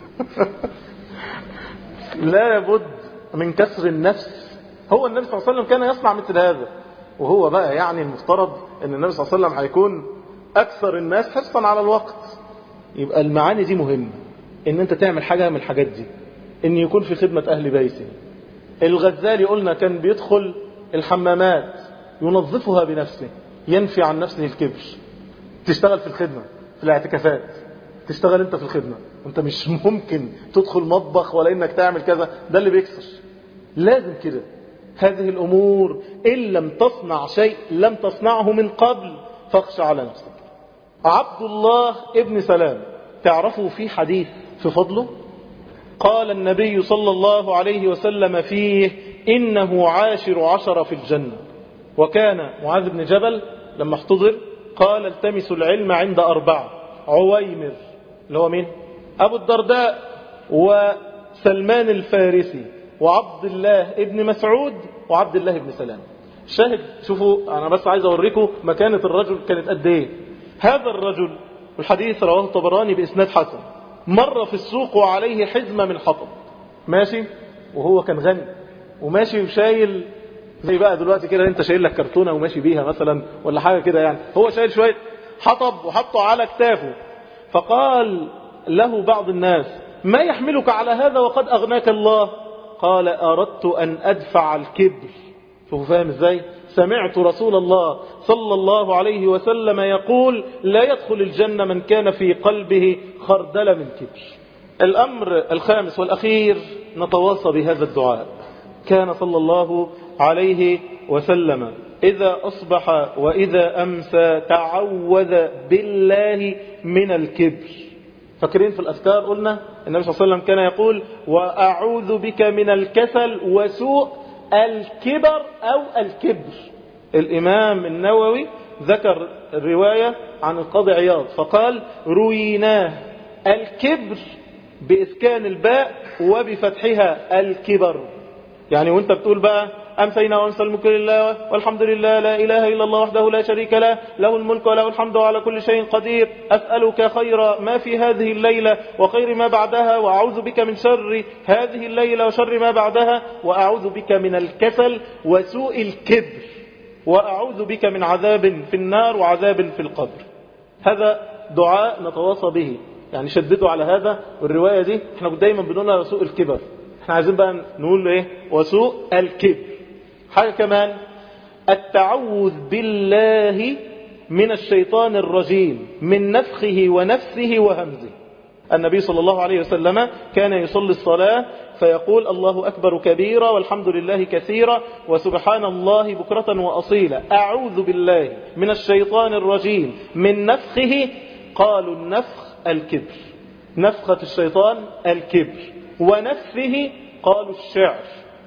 لا بد من كسر النفس. هو النبي صلى الله عليه وسلم كان يصنع مثل هذا، وهو بقى يعني المفترض ان النبي صلى الله عليه وسلم هيكون اكثر الناس حرصا على الوقت. يبقى المعاني دي مهمة، ان انت تعمل حاجة من الحاجات دي، ان يكون في خدمة اهل بيته. الغزالي قلنا كان بيدخل الحمامات ينظفها بنفسه، ينفي عن نفسه الكبر. تشتغل في الخدمة في الاعتكافات، تشتغل انت في الخدمة، انت مش ممكن تدخل مطبخ ولا انك تعمل كذا، ده اللي بيكسر. لازم كده. هذه الامور ان لم تصنع شيء لم تصنعه من قبل فاخشى على نفسك. عبد الله ابن سلام تعرفوا في حديث في فضله؟ قال النبي صلى الله عليه وسلم فيه: إنه عاشر 10 في الجنة. وكان معاذ بن جبل لما احتضر قال: التمسوا العلم عند 4، عويمر اللي هو مين؟ أبو الدرداء، وسلمان الفارسي، وعبد الله ابن مسعود، وعبد الله ابن سلام. شاهد، شوفوا أنا بس عايز أوريكم مكانة الرجل كانت قد إيه. هذا الرجل، الحديث رواه الطبراني بإسناد حسن، مر في السوق وعليه حزمة من حطب، ماشي وهو كان غني وماشي وشايل زي بقى دلوقتي كده انت شايل لك كرتونة وماشي بيها مثلا ولا حاجة كده يعني، هو شايل شوية حطب وحطه على كتافه. فقال له بعض الناس: ما يحملك على هذا وقد أغناك الله؟ قال: أردت أن أدفع الكبر. شوفوا فاهم ازاي؟ سمعت رسول الله صلى الله عليه وسلم يقول: لا يدخل الجنة من كان في قلبه خردل من كبر. الأمر الخامس والأخير نتواصى بهذا الدعاء. كان صلى الله عليه وسلم إذا أصبح وإذا أمسى تعوذ بالله من الكبر. فاكرين في الأذكار قلنا النبي صلى الله عليه وسلم كان يقول: وأعوذ بك من الكسل وسوء الكبر أو الكبر. الإمام النووي ذكر الرواية عن القاضي عياض فقال: رويناه الكبر بإسكان الباء وبفتحها الكبر. يعني وانت بتقول بقى: أمسينا وأمسى الملك لله والحمد لله لا إله إلا الله وحده لا شريك له له الملك وله الحمد وعلى كل شيء قدير، أسألك خير ما في هذه الليلة وخير ما بعدها، وأعوذ بك من شر هذه الليلة وشر ما بعدها، وأعوذ بك من الكسل وسوء الكبر، وأعوذ بك من عذاب في النار وعذاب في القبر. هذا دعاء نتواصى به، يعني شددوا على هذا. والرواية دي احنا دايما بنقولها وسوء الكبر، احنا عايزين بقى نقول ايه؟ وسوء الكبر. حاجة كمان: التعوذ بالله من الشيطان الرجيم من نفخه ونفسه وهمزه. النبي صلى الله عليه وسلم كان يصلي الصلاة فيقول: الله أكبر كبيرا والحمد لله كثيرا وسبحان الله بكرة وأصيلا، أعوذ بالله من الشيطان الرجيم من نفخه. قالوا النفخ الكبر، نفخة الشيطان الكبر، ونفخه قالوا الشعر،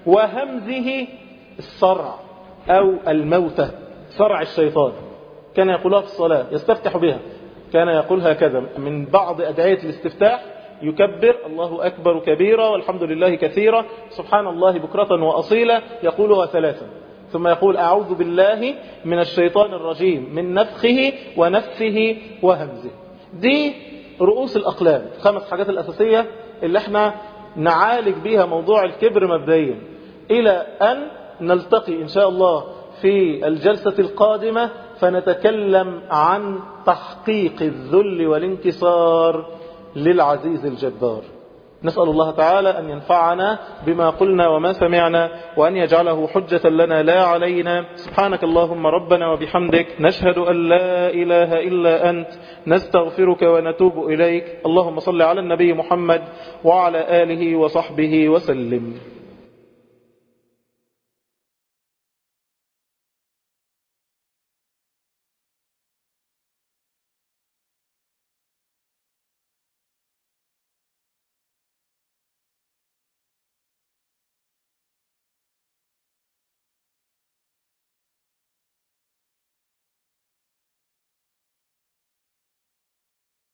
وهمزه الصرع أو الموتة، صرع الشيطان. كان يقولها في الصلاة يستفتح بها، كان يقول هكذا من بعض أدعية الاستفتاح: يكبر الله أكبر كبيرا والحمد لله كثيرا سبحان الله بكرة وأصيلا، يقولها 3، ثم يقول: أعوذ بالله من الشيطان الرجيم من نفخه ونفسه وهمزه. دي رؤوس الأقلام، 5 حاجات الأساسية اللي احنا نعالج بيها موضوع الكبر مبدئيا، إلى أن نلتقي إن شاء الله في الجلسة القادمة فنتكلم عن تحقيق الذل والانكسار للعزيز الجبار. نسأل الله تعالى أن ينفعنا بما قلنا وما سمعنا، وأن يجعله حجة لنا لا علينا. سبحانك اللهم ربنا وبحمدك، نشهد أن لا إله إلا أنت، نستغفرك ونتوب إليك. اللهم صل على النبي محمد وعلى آله وصحبه وسلم.